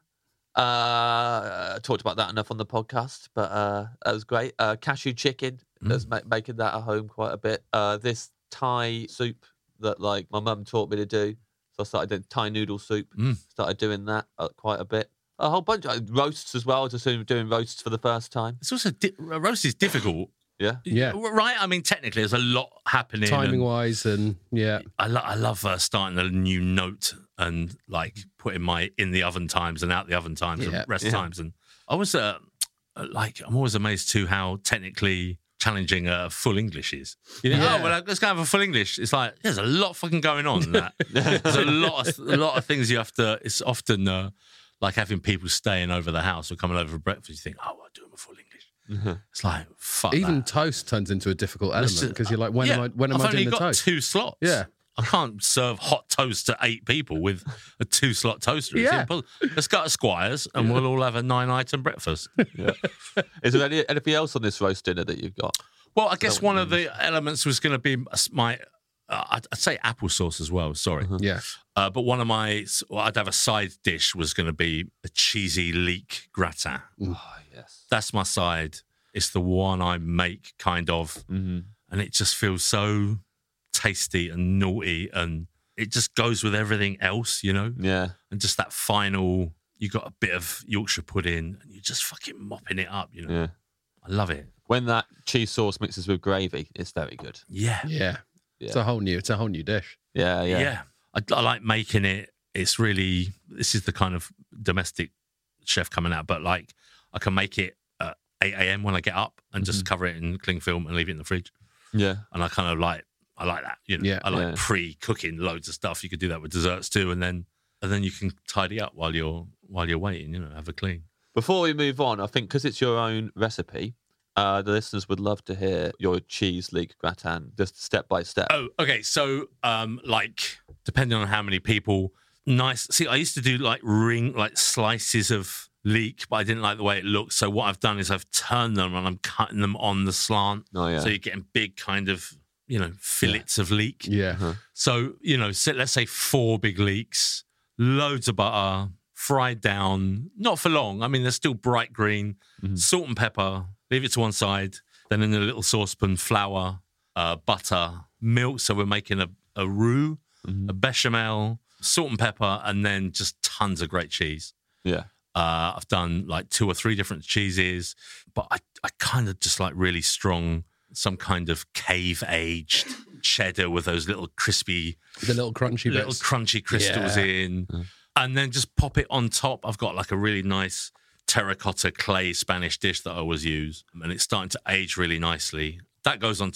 Uh, talked about that enough on the podcast, but uh, that was great. Uh, cashew chicken. Mm. That's ma- making that at home quite a bit. Uh, this Thai soup that like my mum taught me to do. So I started doing Thai noodle soup. Mm. Started doing that uh, quite a bit. A whole bunch of roasts as well. I was just doing roasts for the first time. It's also di- roast is difficult. Yeah. Yeah. Right. I mean, technically, there's a lot happening. Timing and- wise and yeah. I, lo- I love uh, starting a new note and like putting my in the oven times and out the oven times Yeah. and rest Yeah. times. And I was uh, like, I'm always amazed too how technically challenging uh, full English is. You know, Yeah. oh, well, let's go have a full English. It's like there's a lot fucking going on. In that there's a lot, of, a lot of things you have to. It's often uh, like having people staying over the house or coming over for breakfast. You think, oh, I'll do them a full English. It's like fuck. Even that. toast turns into a difficult Let's element just- because you're like, when yeah, am I when am I've I doing only the got toast? two slots. Yeah. I can't serve hot toast to eight people with a two slot toaster. It's Yeah. impossible. Let's go to Squires and we'll all have a nine item breakfast. Yeah. Is there any, anything else on this roast dinner that you've got? Well, I guess one of the elements was going to be my, uh, I'd I'd say applesauce as well. Sorry. Yeah. Uh, but one of my, well, I'd have a side dish was going to be a cheesy leek gratin. Oh, yes. That's my side. It's the one I make kind of, Mm-hmm. and it just feels so tasty and naughty, and it just goes with everything else, you know. Yeah. And just that final, you got a bit of Yorkshire pudding, and you're just fucking mopping it up, you know. Yeah. I love it. When that cheese sauce mixes with gravy, it's very good. Yeah, Yeah. Yeah. It's a whole new it's a whole new dish. Yeah, yeah. yeah. I, I like making it. It's really, this is the kind of domestic chef coming out, but like I can make it at eight a.m. when I get up and just cover it in cling film and leave it in the fridge. Yeah. And I kind of like, I like that, you know. Yeah. I like Yeah. pre-cooking loads of stuff. You could do that with desserts too, and then and then you can tidy up while you're while you're waiting. You know, have a clean. Before we move on, I think because it's your own recipe, uh, the listeners would love to hear your cheese leek gratin, just step by step. Oh, okay. So, um, like depending on how many people, nice. See, I used to do like ring, like slices of leek, but I didn't like the way it looked. So what I've done is I've turned them and I'm cutting them on the slant. Oh, yeah. So you're getting big kind of, you know, fillets of leek. Yeah. So, you know, so let's say four big leeks, loads of butter, fried down, not for long. I mean, they're still bright green, salt and pepper, leave it to one side. Then in a little saucepan, flour, uh, butter, milk. So we're making a, a roux, a bechamel, salt and pepper, and then just tons of great cheese. Yeah. Uh, I've done like two or three different cheeses, but I, I kind of just like really strong, some kind of cave aged cheddar with those little crispy, The little crunchy little bits. crunchy crystals Yeah. in, and then just pop it on top. I've got like a really nice terracotta clay Spanish dish that I always use, and it's starting to age really nicely. That goes on top.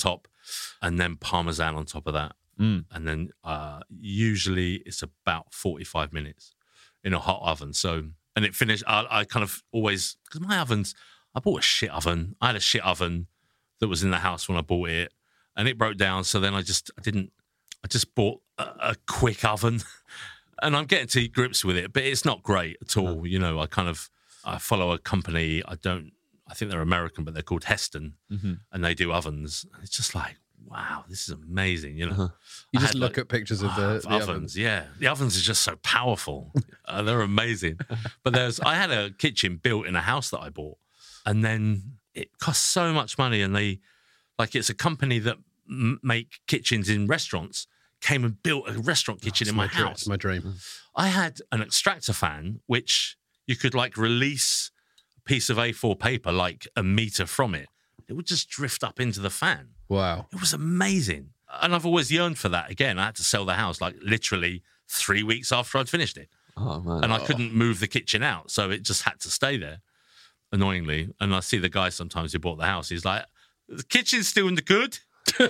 and then Parmesan on top of that. Mm. And then uh, usually it's about forty-five minutes in a hot oven. So, and it finished, I, I kind of always, because my ovens, I bought a shit oven. I had a shit oven that was in the house when I bought it, and it broke down. So then I just, I didn't, I just bought a, a quick oven, and I'm getting to grips with it, but it's not great at all. You know, I kind of, I follow a company, I don't, I think they're American, but they're called Heston, Mm-hmm. and they do ovens. And it's just like, wow, this is amazing. You know, Uh-huh. You I just had, look like, at pictures of oh, the, of the ovens. ovens. Yeah, the ovens are just so powerful. uh, they're amazing. But there's, I had a kitchen built in a house that I bought, and then it cost so much money, and they, like, it's a company that m- make kitchens in restaurants. Came and built a restaurant kitchen It's in my, dream. house. It's my dream. I had an extractor fan, which you could like release a piece of A four paper like a meter from it. It would just drift up into the fan. Wow. It was amazing. And I've always yearned for that. Again, I had to sell the house like literally three weeks after I'd finished it. Oh, man. And I couldn't move the kitchen out. So it just had to stay there, annoyingly. And I see the guy sometimes who bought the house. He's like, the kitchen's still in the good. Oh,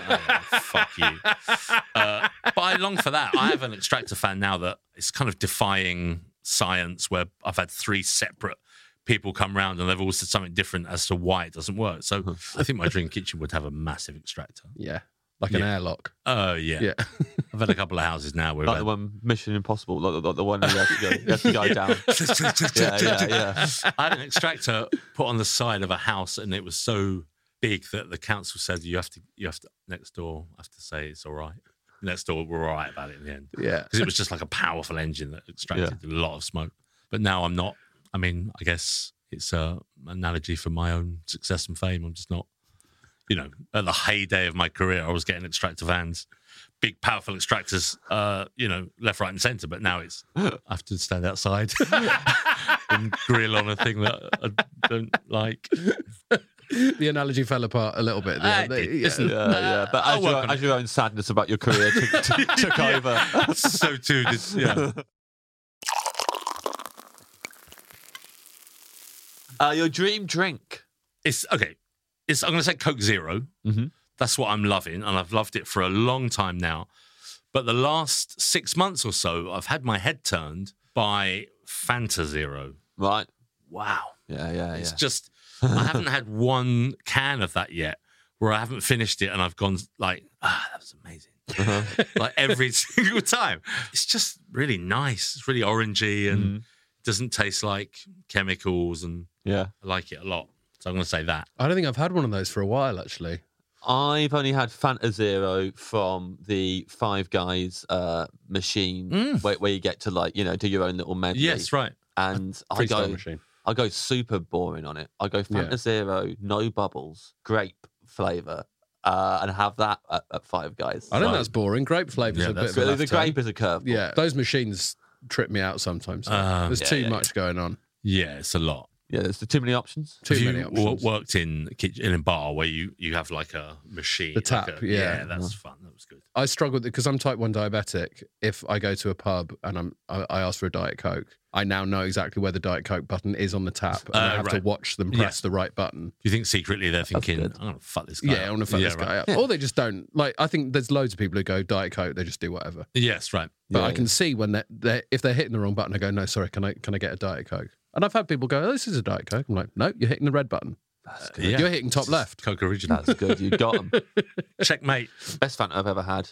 fuck you. Uh, but I long for that. I have an extractor fan now that is kind of defying science, where I've had three separate people come round and they've all said something different as to why it doesn't work. So I think my dream kitchen would have a massive extractor. Yeah. Like an Yeah. airlock. Oh, yeah. Yeah. I've had a couple of houses now where Like I've the one Mission Impossible, like the, the one you have to go, you have to go down. yeah, yeah, yeah. I had an extractor put on the side of a house, and it was so big that the council said you have to, you have to, next door, I have to say it's all right. Next door, we're all right about it in the end. Yeah. Because it was just like a powerful engine that extracted a lot of smoke. But now I'm not, I mean, I guess it's a analogy for my own success and fame. I'm just not, you know, at the heyday of my career, I was getting extractor vans, big, powerful extractors, uh, you know, left, right, and centre. But now it's, I have to stand outside and grill on a thing that I don't like. The analogy fell apart a little bit. Uh, The- the- it- yeah. listen, Yeah, yeah. But I'll as work your, on as it. your own sadness about your career took, took, took Yeah. over. So too, did, yeah. Uh, your dream drink. It's okay. It's I'm going to say Coke Zero. Mm-hmm. That's what I'm loving, and I've loved it for a long time now. But the last six months or so, I've had my head turned by Fanta Zero. Right. Wow, Yeah, yeah, it's yeah. just I haven't had one can of that yet where I haven't finished it, and I've gone like, ah, that was amazing. Uh-huh. Like every single time, it's just really nice. It's really orangey and Mhm. doesn't taste like chemicals, and Yeah. I like it a lot. So I'm going to say that. I don't think I've had one of those for a while, actually. I've only had Fanta Zero from the Five Guys uh, machine Mm. where, where you get to, like, you know, do your own little medley. Yes, right. And I Freestyle go, machine. I go super boring on it. I go Fanta Yeah. Zero, no bubbles, grape flavour, uh, and have that at, at Five Guys. I think Right. that's boring. Grape flavours Yeah, a bit that's of a So the left turn. grape is a curveball. Yeah, those machines trip me out sometimes. Uh, There's yeah, too yeah, much going on. Yeah, it's a lot. Yeah, there's too many options. Too Have many you options. w- worked in a kitchen, in a bar where you, you have like a machine? The like tap, a- yeah. that's fun. That was good. I struggle because I'm type one diabetic. If I go to a pub and I'm, I, I ask for a Diet Coke, I now know exactly where the Diet Coke button is on the tap, and I Uh, have to right. watch them Yeah. press the right button. Do you think secretly they're thinking, good. I'm going to fuck this guy Yeah, I up? want to fuck this right. guy up. Or they just don't. Like, I think there's loads of people who go Diet Coke, they just do whatever. Yes, right. But Yeah, I can yeah. see when they're, they're if they're hitting the wrong button, I go, no, sorry, can I can I get a Diet Coke? And I've had people go, oh, this is a Diet Coke. I'm like, no, you're hitting the red button. That's good. Yeah. You're hitting top left. Coke Original. That's good. You got them. Checkmate. Best Fanta I've ever had.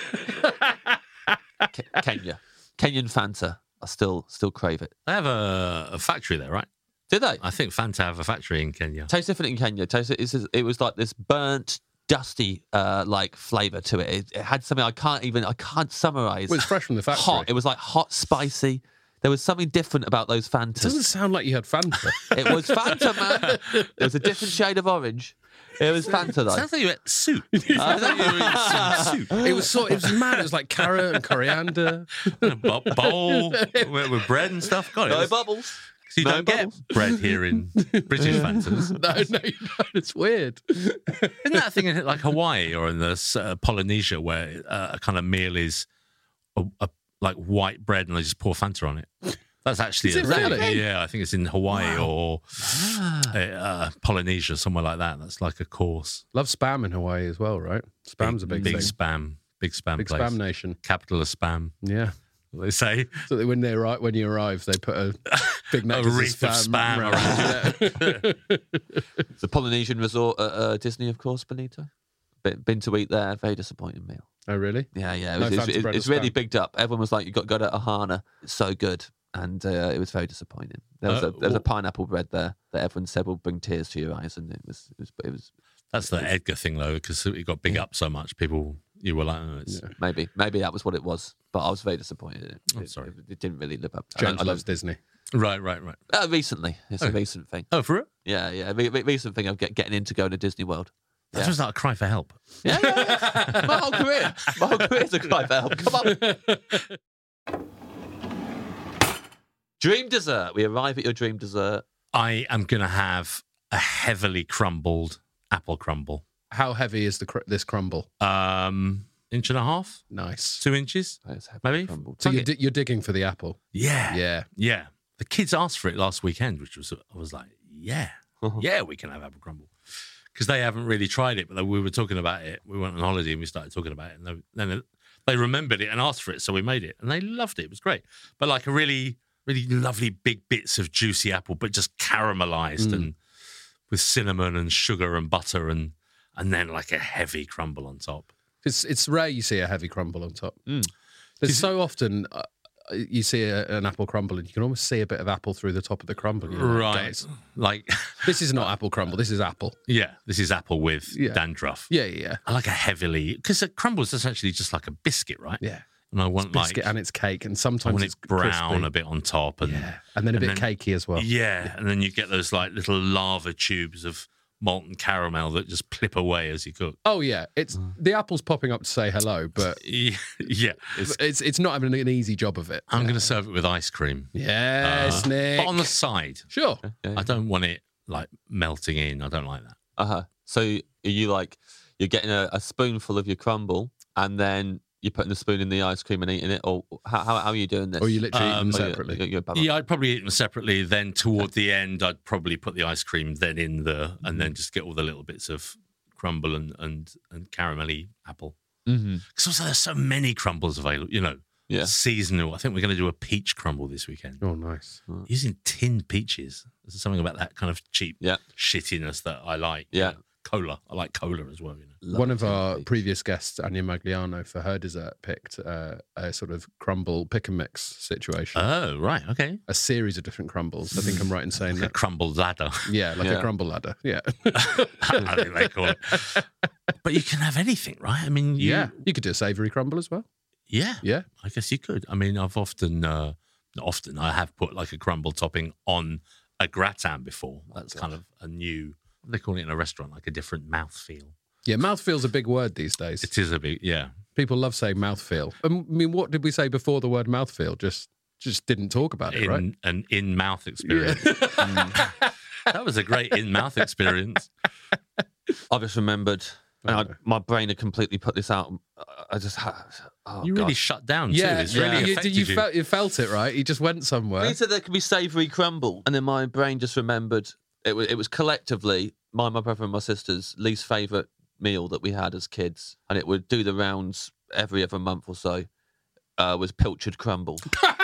Ke- Kenya. Kenyan Fanta. I still still crave it. They have a, a factory there, right? Did they? I think Fanta have a factory in Kenya. Tastes different in Kenya. Tastes it, it's- it was like this burnt, dusty, uh, like flavour to it. it. It had something I can't even I can't summarise. Well, it's fresh from the factory. Hot. It was like hot, spicy. There was something different about those It doesn't Fantas. sound like you had Fanta. It was Fanta, man. It was a different shade of orange. It was Fanta, though. Sounds like you ate soup. Sounds like you were eating some soup. It was sort. It was mad. It was like carrot and coriander. In a bo- bowl with, with bread and stuff. God, it No was- bubbles. So you no don't bubbles. get bread here in British Fantas. No, no, you don't. It's weird. Isn't that a thing in like Hawaii or in the uh, Polynesia where uh, a kind of meal is a, a, like white bread and they just pour Fanta on it? That's actually Is a it thing. really? Yeah, I think it's in Hawaii Wow. or uh, uh, Polynesia, somewhere like that. That's like a course. Love spam in Hawaii as well, right? Spam's a big, big thing. spam, big spam Big place. spam nation. Capital of spam. Yeah. They say So that when they arrive, when you arrive, they put a big a necklace of wreath of spam, spam around. around. The Polynesian resort at uh, Disney, of course, Benito. Been, been to eat there. Very disappointing meal. Oh, really? Yeah, yeah. It No was, fancy it's, bread it's or really spam? bigged up. Everyone was like, "You got to go to Ahana. It's so good." And uh, it was very disappointing. There was, Uh, a, there was a wh- pineapple bread there that everyone said will bring tears to your eyes, and it was, it was, it was That's the Edgar thing, though, because it got big up so much. People, you were like, oh, it's, Yeah. maybe, maybe that was what it was. But I was very disappointed. It, I'm it- sorry. it, it didn't really live up. to James I, I loves Disney. right, right, right. Uh, recently, it's a Oh. recent thing. Oh, for it? Yeah, yeah. Re- re- recent thing of get, getting into going to Disney World. That Yeah. was like a cry for help. Yeah, yeah, yeah. My whole career, my whole career's a cry for help. Come on. Dream dessert. We arrive at your dream dessert. I am going to have a heavily crumbled apple crumble. How heavy is the cr- this crumble? Um, inch and a half, Nice. two inches, It's heavily maybe. crumbled. So Fuck you're, it. di- you're digging for the apple. Yeah, Yeah. yeah. The kids asked for it last weekend, which was I was like, yeah, yeah, we can have apple crumble because they haven't really tried it. But they, we were talking about it. We went on holiday and we started talking about it, and they, then they remembered it and asked for it, so we made it, and they loved it. It was great, but like a really, really lovely big bits of juicy apple, but just caramelized Mm. and with cinnamon and sugar and butter and and then like a heavy crumble on top. It's it's rare you see a heavy crumble on top. Mm. There's so often uh, you see a, an apple crumble and you can almost see a bit of apple through the top of the crumble. You're like, Right, "Guys, like this is not apple crumble. This is apple. yeah, this is apple with Yeah. dandruff. Yeah, yeah, yeah. I like a heavily because a crumble is essentially just like a biscuit, right? Yeah. And I want Biscuit like and it's cake, and I sometimes want it's it brown crispy. a bit on top, and Yeah, and then a and bit then- cakey as well. yeah, and then you get those like little lava tubes of molten caramel that just clip away as you cook. Oh yeah, it's the apple's popping up to say hello, but Yeah, yeah. It's, it's it's not having an easy job of it. I'm going to serve it with ice cream, Yes, Uh, Nick. but on the side. Sure. I don't want it like melting in. I don't like that. Uh huh. So are you like you're getting a, a spoonful of your crumble, and then you're putting the spoon in the ice cream and eating it, or how how, how are you doing this? Or you literally eat them Um, Oh, you're- separately. you're- you're- Yeah, I'd probably eat them separately. Then toward the end, I'd probably put the ice cream then in the, and then just get all the little bits of crumble and and, and caramelly apple. Mhm. Because also there's so many crumbles available. You know, Yeah. seasonal. I think we're going to do a peach crumble this weekend. Oh, nice. Using tinned peaches. There's something about that kind of cheap Yeah. shittiness that I like. Yeah. You know, cola. I like cola as well. You know. Love One of it. our previous guests, Anya Magliano, for her dessert, picked uh, a sort of crumble pick and mix situation. Oh right, okay. a series of different crumbles. I think I'm right in saying Like a that. crumbled ladder. Yeah, like Yeah. a crumble ladder. Yeah. I think they call it. But you can have anything, right? I mean, you, yeah. You could do a savoury crumble as well. yeah, Yeah. I guess you could. I mean, I've often, uh, not often, I have put like a crumble topping on a gratin before. That's kind of a new. What do they call it in a restaurant? Like a different mouthfeel. Yeah, mouthfeel's a big word these days. It is a bit, yeah. People love saying mouthfeel. I mean, what did we say before the word mouthfeel? Just just didn't talk about it, In right? an in mouth experience. Mm. That was a great in mouth experience. I just remembered. And I, my brain had completely put this out. I just had. Oh, You really God. shut down too. Yeah, It's really you, affected you, you. felt you felt it, right? You just went somewhere. He said there could be savoury crumble, and then my brain just remembered it was, it was collectively my, my brother and my sister's least favourite meal that we had as kids, and it would do the rounds every other month or so, uh, was pilchard crumble.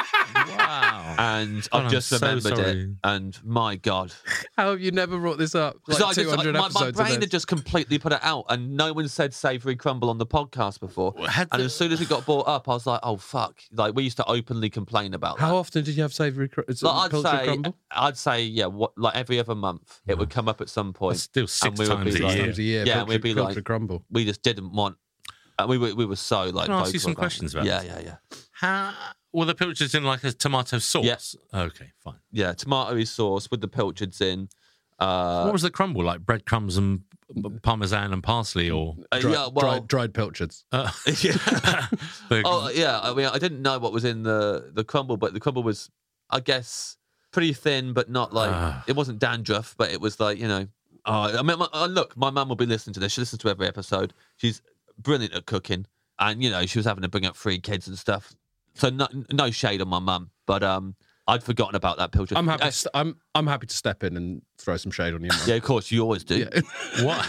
Wow. And God, I've I'm just so remembered it, sorry. and my God. How have you never brought this up? Because Like I just, two hundred my, my episodes brain of had this. just completely put it out, and no one said savoury crumble on the podcast before. Had And the- as soon as it got brought up, I was like, "Oh fuck!" Like we used to openly complain about that. How often did you have savoury cr- Like, I'd pilchard say, crumble? I'd say, yeah, what, like every other month, it would come up at some point. That's still six and we would times be a like- year. Times a year. Yeah, pilchard, we'd be like- pilchard crumble. We just didn't want. And we were we were so like. Can I ask you vocal some about questions it. about Yeah, this? yeah, yeah, How were the pilchards in like a tomato sauce? Yes. Okay, fine. yeah. Tomatoey sauce with the pilchards in. Uh, what was the crumble like? Breadcrumbs and parmesan and parsley, or uh, Dry, yeah, well, dried, dried pilchards. uh, yeah. the- Oh yeah, I mean, I didn't know what was in the the crumble, but the crumble was, I guess, pretty thin, but not like Ah. it wasn't dandruff, but it was like you know. Uh, I mean, my, uh, look, my mum will be listening to this. She listens to every episode. She's brilliant at cooking, and you know, she was having to bring up three kids and stuff. So no, no shade on my mum, but um, I'd forgotten about that pilchard. I'm happy. Uh, To, st- I'm I'm happy to step in and throw some shade on you. Mum. yeah, of course, you always do. Yeah. What?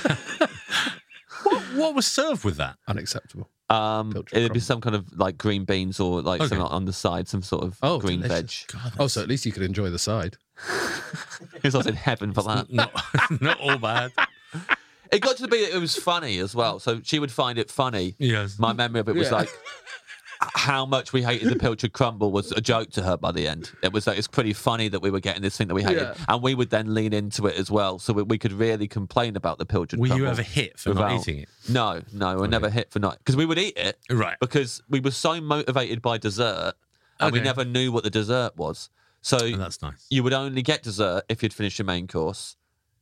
what? What was served with that? Unacceptable. Um, Pilchard it'd be crumble. some kind of like green beans or like Okay. something on the side, some sort of Oh, green delicious. veg. Oh, so at least you could enjoy the side. Because I was in heaven for that. Not, not all bad. It got to be that it was funny as well. So she would find it funny. Yes. My memory of it was Yeah. like how much we hated the pilchard crumble was a joke to her by the end. It was like it's pretty funny that we were getting this thing that we hated, Yeah. and we would then lean into it as well, so we, we could really complain about the pilchard Were crumble. you ever hit for not without- eating it? No, no, we were never hit for not because we would eat it Right. because we were so motivated by dessert, and we Okay. never knew what the dessert was. So Oh, that's nice. you would only get dessert if you'd finished your main course.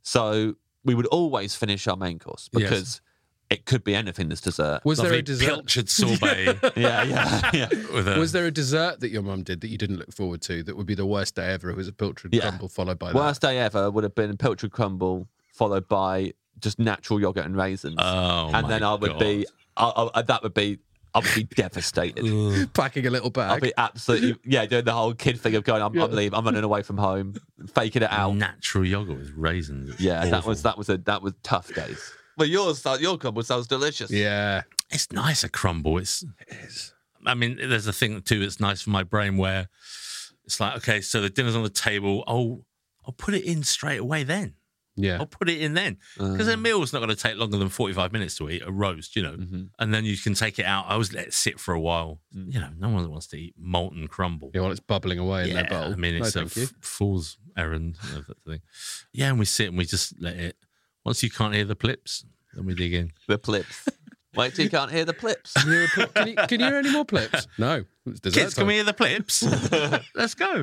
So we would always finish our main course Yes. because it could be anything that's dessert. Was there Lovely a dessert? pilchard sorbet yeah, yeah, yeah. with a. Was there a dessert that your mum did that you didn't look forward to that would be the worst day ever? It was a pilchard Yeah. crumble followed by Worst day ever would have been pilchard crumble followed by just natural yogurt and raisins. Oh, and my then I would God. be, I, I, that would be, I would be devastated. that. Packing a little I'd bag. be absolutely, yeah, doing the whole kid thing of going, I'm, I'm leaving, I'm running away from home, faking it out. natural yogurt with raisins. It's Yeah, that awful. was that was a that was tough days. Well, yours, your crumble sounds delicious. Yeah. It's nice a crumble. It's, it's. I mean, there's a thing too that's nice for my brain where it's like, okay, so the dinner's on the table. Oh, I'll put it in straight away then. Yeah. I'll put it in then because a meal's not going to take longer than forty-five minutes to eat a roast, you know. And then you can take it out. I always let it sit for a while. You know, no one wants to eat molten crumble. Yeah, while it's bubbling away in their bowl. I mean, No, it's a thank you. f- fool's errand. You know, that thing. Yeah, and we sit and we just let it. Once you can't hear the plips, then we dig in. The plips. Wait till you can't hear the plips. Can you, hear a pl- can, you, can you hear any more plips? No. It's dessert Kids, can time. we hear the plips? Let's go.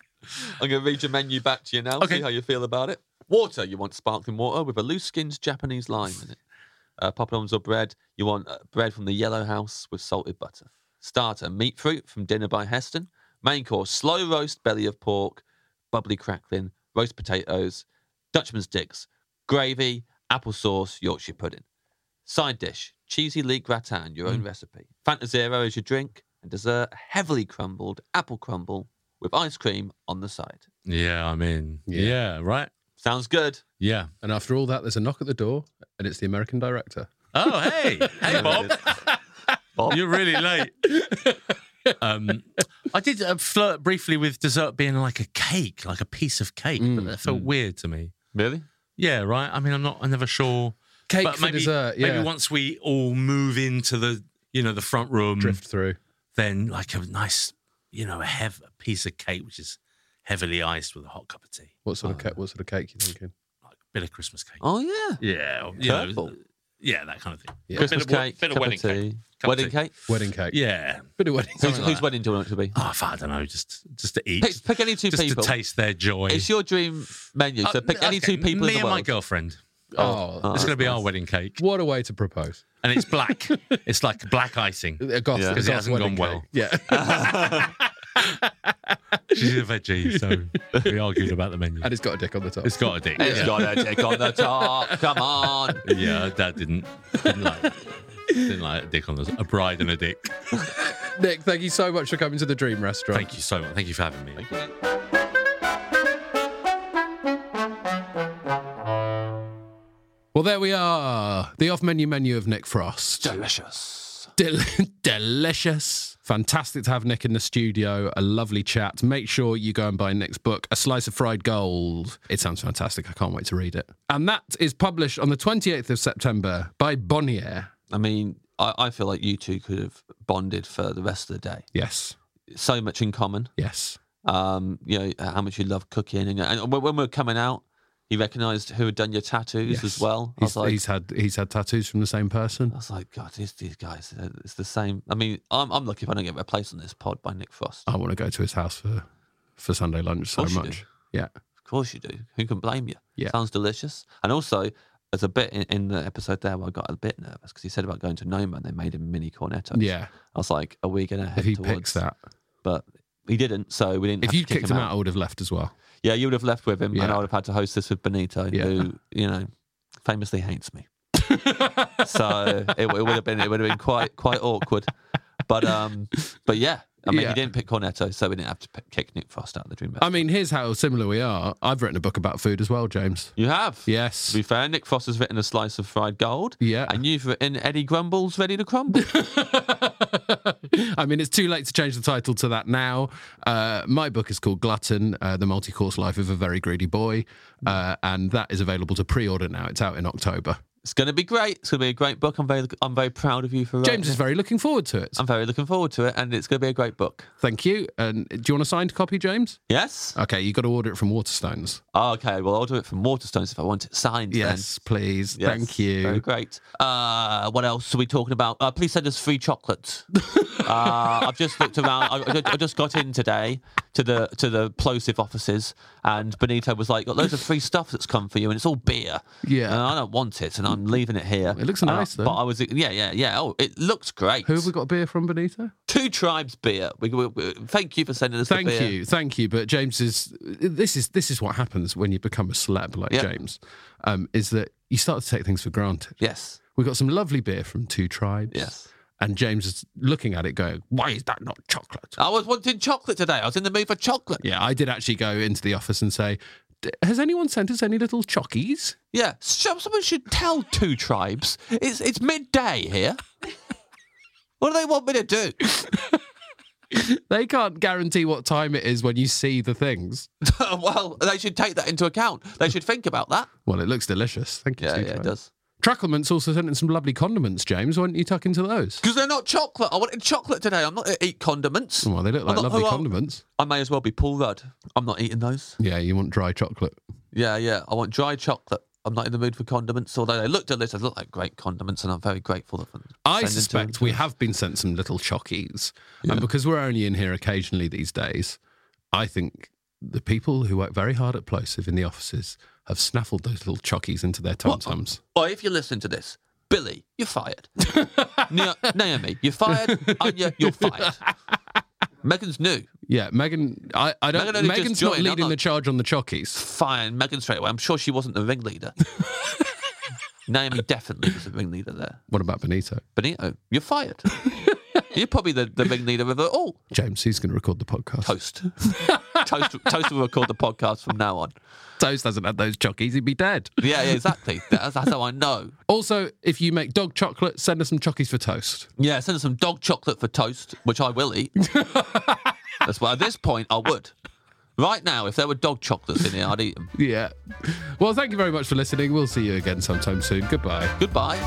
I'm going to read your menu back to you now. Okay. See how you feel about it. Water. You want sparkling water with a loose-skinned Japanese lime in it. Uh, poppadoms or bread. You want uh, bread from the Yellow House with salted butter. Starter. Meat fruit from Dinner by Heston. Main course. Slow roast belly of pork, bubbly crackling, roast potatoes, Dutchman's dicks, gravy, apple sauce, Yorkshire pudding. Side dish. Cheesy leek gratin, your own recipe. Fanta Zero as your drink. And dessert. Heavily crumbled apple crumble with ice cream on the side. Yeah, I'm in. Yeah. Yeah, right. Sounds good. Yeah. And after all that, there's a knock at the door, and it's the American director. Oh, hey, hey, Bob. Bob. You're really late. um, I did uh, flirt briefly with dessert being like a cake, like a piece of cake, but that felt weird to me. Really? Yeah, right. I mean, I'm not. I'm never sure. Cake but for maybe, dessert, yeah. Maybe once we all move into the, you know, the front room, Drift through. then like a nice, you know, a hev- a piece of cake which is heavily iced with a hot cup of tea, What sort of cake? What sort of cake you thinking? like a bit of Christmas cake. Oh, yeah. Yeah, or, you know, Purple. yeah, that kind of thing. Yeah. Christmas Bit of, cake, bit of cup wedding of tea. cake, Cup of Wedding tea. cake? Wedding cake. Yeah. Bit of wedding Who's, cake. Something whose like wedding do you want it to be? Oh, I don't know, just just to eat, Pick, pick any two just people. to taste their joy. It's your dream menu, so Uh, pick any okay, two people Me in the and my world. girlfriend. Oh, Oh, It's going to be that's our nice. wedding cake, what a way to propose. and it's black. It's like black icing. A goth, Yeah. a 'Cause it goth hasn't wedding gone cake. Yeah. She's a veggie, so we argued about the menu. And it's got a dick on the top. It's got a dick. It's yeah. got a dick on the top. Come on. Yeah, Dad didn't didn't like didn't like a dick on the a bride and a dick. Nick, thank you so much for coming to the Dream Restaurant. Thank you so much. Thank you for having me. Well, there we are. The off-menu menu of Nick Frost. Delicious. Del- delicious. Fantastic to have Nick in the studio. A lovely chat. Make sure you go and buy Nick's book, A Slice of Fried Gold. It sounds fantastic. I can't wait to read it. And that is published on the twenty-eighth of September by Bonnier. I mean, I, I feel like you two could have bonded for the rest of the day. Yes. So much in common. Yes. Um, you know, how much you love cooking. And, and when when we were coming out, he recognised who had done your tattoos Yes. as well. I He's, was like, he's had he's had tattoos from the same person. I was like, God, these, these guys, uh, it's the same. I mean, I'm, I'm lucky if I don't get a place on this pod by Nick Frost. I want to go to his house for, for Sunday lunch so course you much. do. Yeah. Of course you do. Who can blame you? Yeah. Sounds delicious. And also, there's a bit in, in the episode there where I got a bit nervous because he said about going to Noma and they made him mini cornettos. Yeah. I was like, are we going to head If he towards... picks that. But he didn't, so we didn't If have to you'd kick kicked him out, I would have left as well. Yeah, you would have left with him and Yeah. I would have had to host this with Benito, Yeah. who, you know, famously hates me. So it, it would have been it would have been quite quite awkward. But um but yeah, I mean, Yeah. he didn't pick Cornetto, so we didn't have to pick, kick Nick Frost out of the dream. I mean, here's how similar we are. I've written a book about food as well, James. You have? Yes. To be fair, Nick Frost has written A Slice of Fried Gold. Yeah. And you've written Eddie Grumble's Ready to Crumble. I mean, it's too late to change the title to that now. Uh, my book is called Glutton, uh, The Multi-Course Life of a Very Greedy Boy, uh, and that is available to pre-order now. It's out in October. It's going to be great. It's going to be a great book. I'm very, I'm very proud of you for writing James is it. very looking forward to it. I'm very looking forward to it, and it's going to be a great book. Thank you. And do you want a signed copy, James? Yes? Okay, you got to order it from Waterstones. Oh, okay, well, I'll do it from Waterstones if I want it signed. Yes, please. Then. Yes, Thank you. Very great. Uh, what else are we talking about? Uh, please send us free chocolate. uh, I've just looked around. I, I just got in today to the to the plosive offices, and Benito was like, got loads of free stuff that's come for you, and it's all beer. Yeah. And I don't want it, and I'm leaving it here. It looks And nice, I, though. But I was, yeah, yeah, yeah. Oh, it looks great. Who have we got beer from, Benito? Two Tribes beer. We, we, we, thank you for sending us Thank the beer. you, thank you. But James is this is this is what happens when you become a celeb like Yep. James, um, is that you start to take things for granted. Yes. We've got some lovely beer from Two Tribes. Yes. And James is looking at it going, why is that not chocolate? I was wanting chocolate today. I was in the mood for chocolate. Yeah, I did actually go into the office and say, "D- has anyone sent us any little chockies? Yeah, so- someone should tell Two Tribes. It's it's midday here. What do they want me to do? They can't guarantee what time it is when you see the things. Well, they should take that into account. They should think about that. Well, it looks delicious. Thank you, Yeah, Two yeah, it Tribes. does. Trucklement's also sent in some lovely condiments, James. Why don't you tuck into those? Because they're not chocolate. I wanted chocolate today. I'm not going to eat condiments. Well, they look like I'm not- lovely oh, oh. condiments. I may as well be Paul Rudd. I'm not eating those. Yeah, you want dry chocolate. Yeah, yeah. I want dry chocolate. I'm not in the mood for condiments, although they look delicious. They look like great condiments, and I'm very grateful for them. I Sending to suspect them. we have been sent some little chockies. Yeah. And because we're only in here occasionally these days, I think the people who work very hard at Plosive in the offices have snaffled those little chockies into their tum-tums. Well, if you listen to this, Billy, you're fired. Na- Naomi, you're fired. Anya, you're fired. Megan's new. Yeah, Megan, I, I don't. Megan only just Megan's not joined, I'm leading not- the charge on the chockies. Fine, Megan straight away. I'm sure she wasn't the ringleader. Naomi definitely was the ringleader there. What about Benito? Benito, you're fired. You're probably the, the ringleader of it all. James, he's going to record the podcast. Toast. Toast. Toast will record the podcast from now on. Toast hasn't had those chockies, he'd be dead. Yeah, yeah, exactly. That's, that's how I know. Also, if you make dog chocolate, send us some chockies for toast. Yeah, send us some dog chocolate for toast, which I will eat. That's why at this point I would. Right now, if there were dog chocolates in here, I'd eat them. Yeah. Well, thank you very much for listening. We'll see you again sometime soon. Goodbye. Goodbye.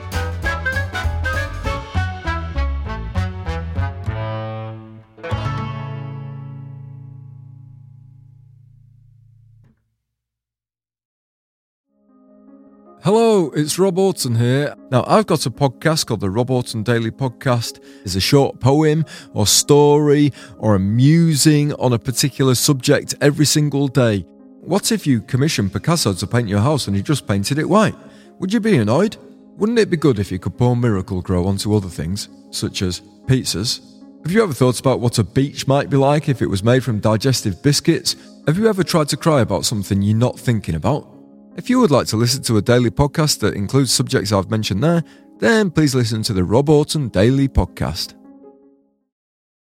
Hello, it's Rob Orton here. Now, I've got a podcast called the Rob Orton Daily Podcast. It's a short poem or story or a musing on a particular subject every single day. What if you commissioned Picasso to paint your house and he just painted it white? Would you be annoyed? Wouldn't it be good if you could pour Miracle Grow onto other things, such as pizzas? Have you ever thought about what a beach might be like if it was made from digestive biscuits? Have you ever tried to cry about something you're not thinking about? If you would like to listen to a daily podcast that includes subjects I've mentioned there, then please listen to the Rob Orton Daily Podcast.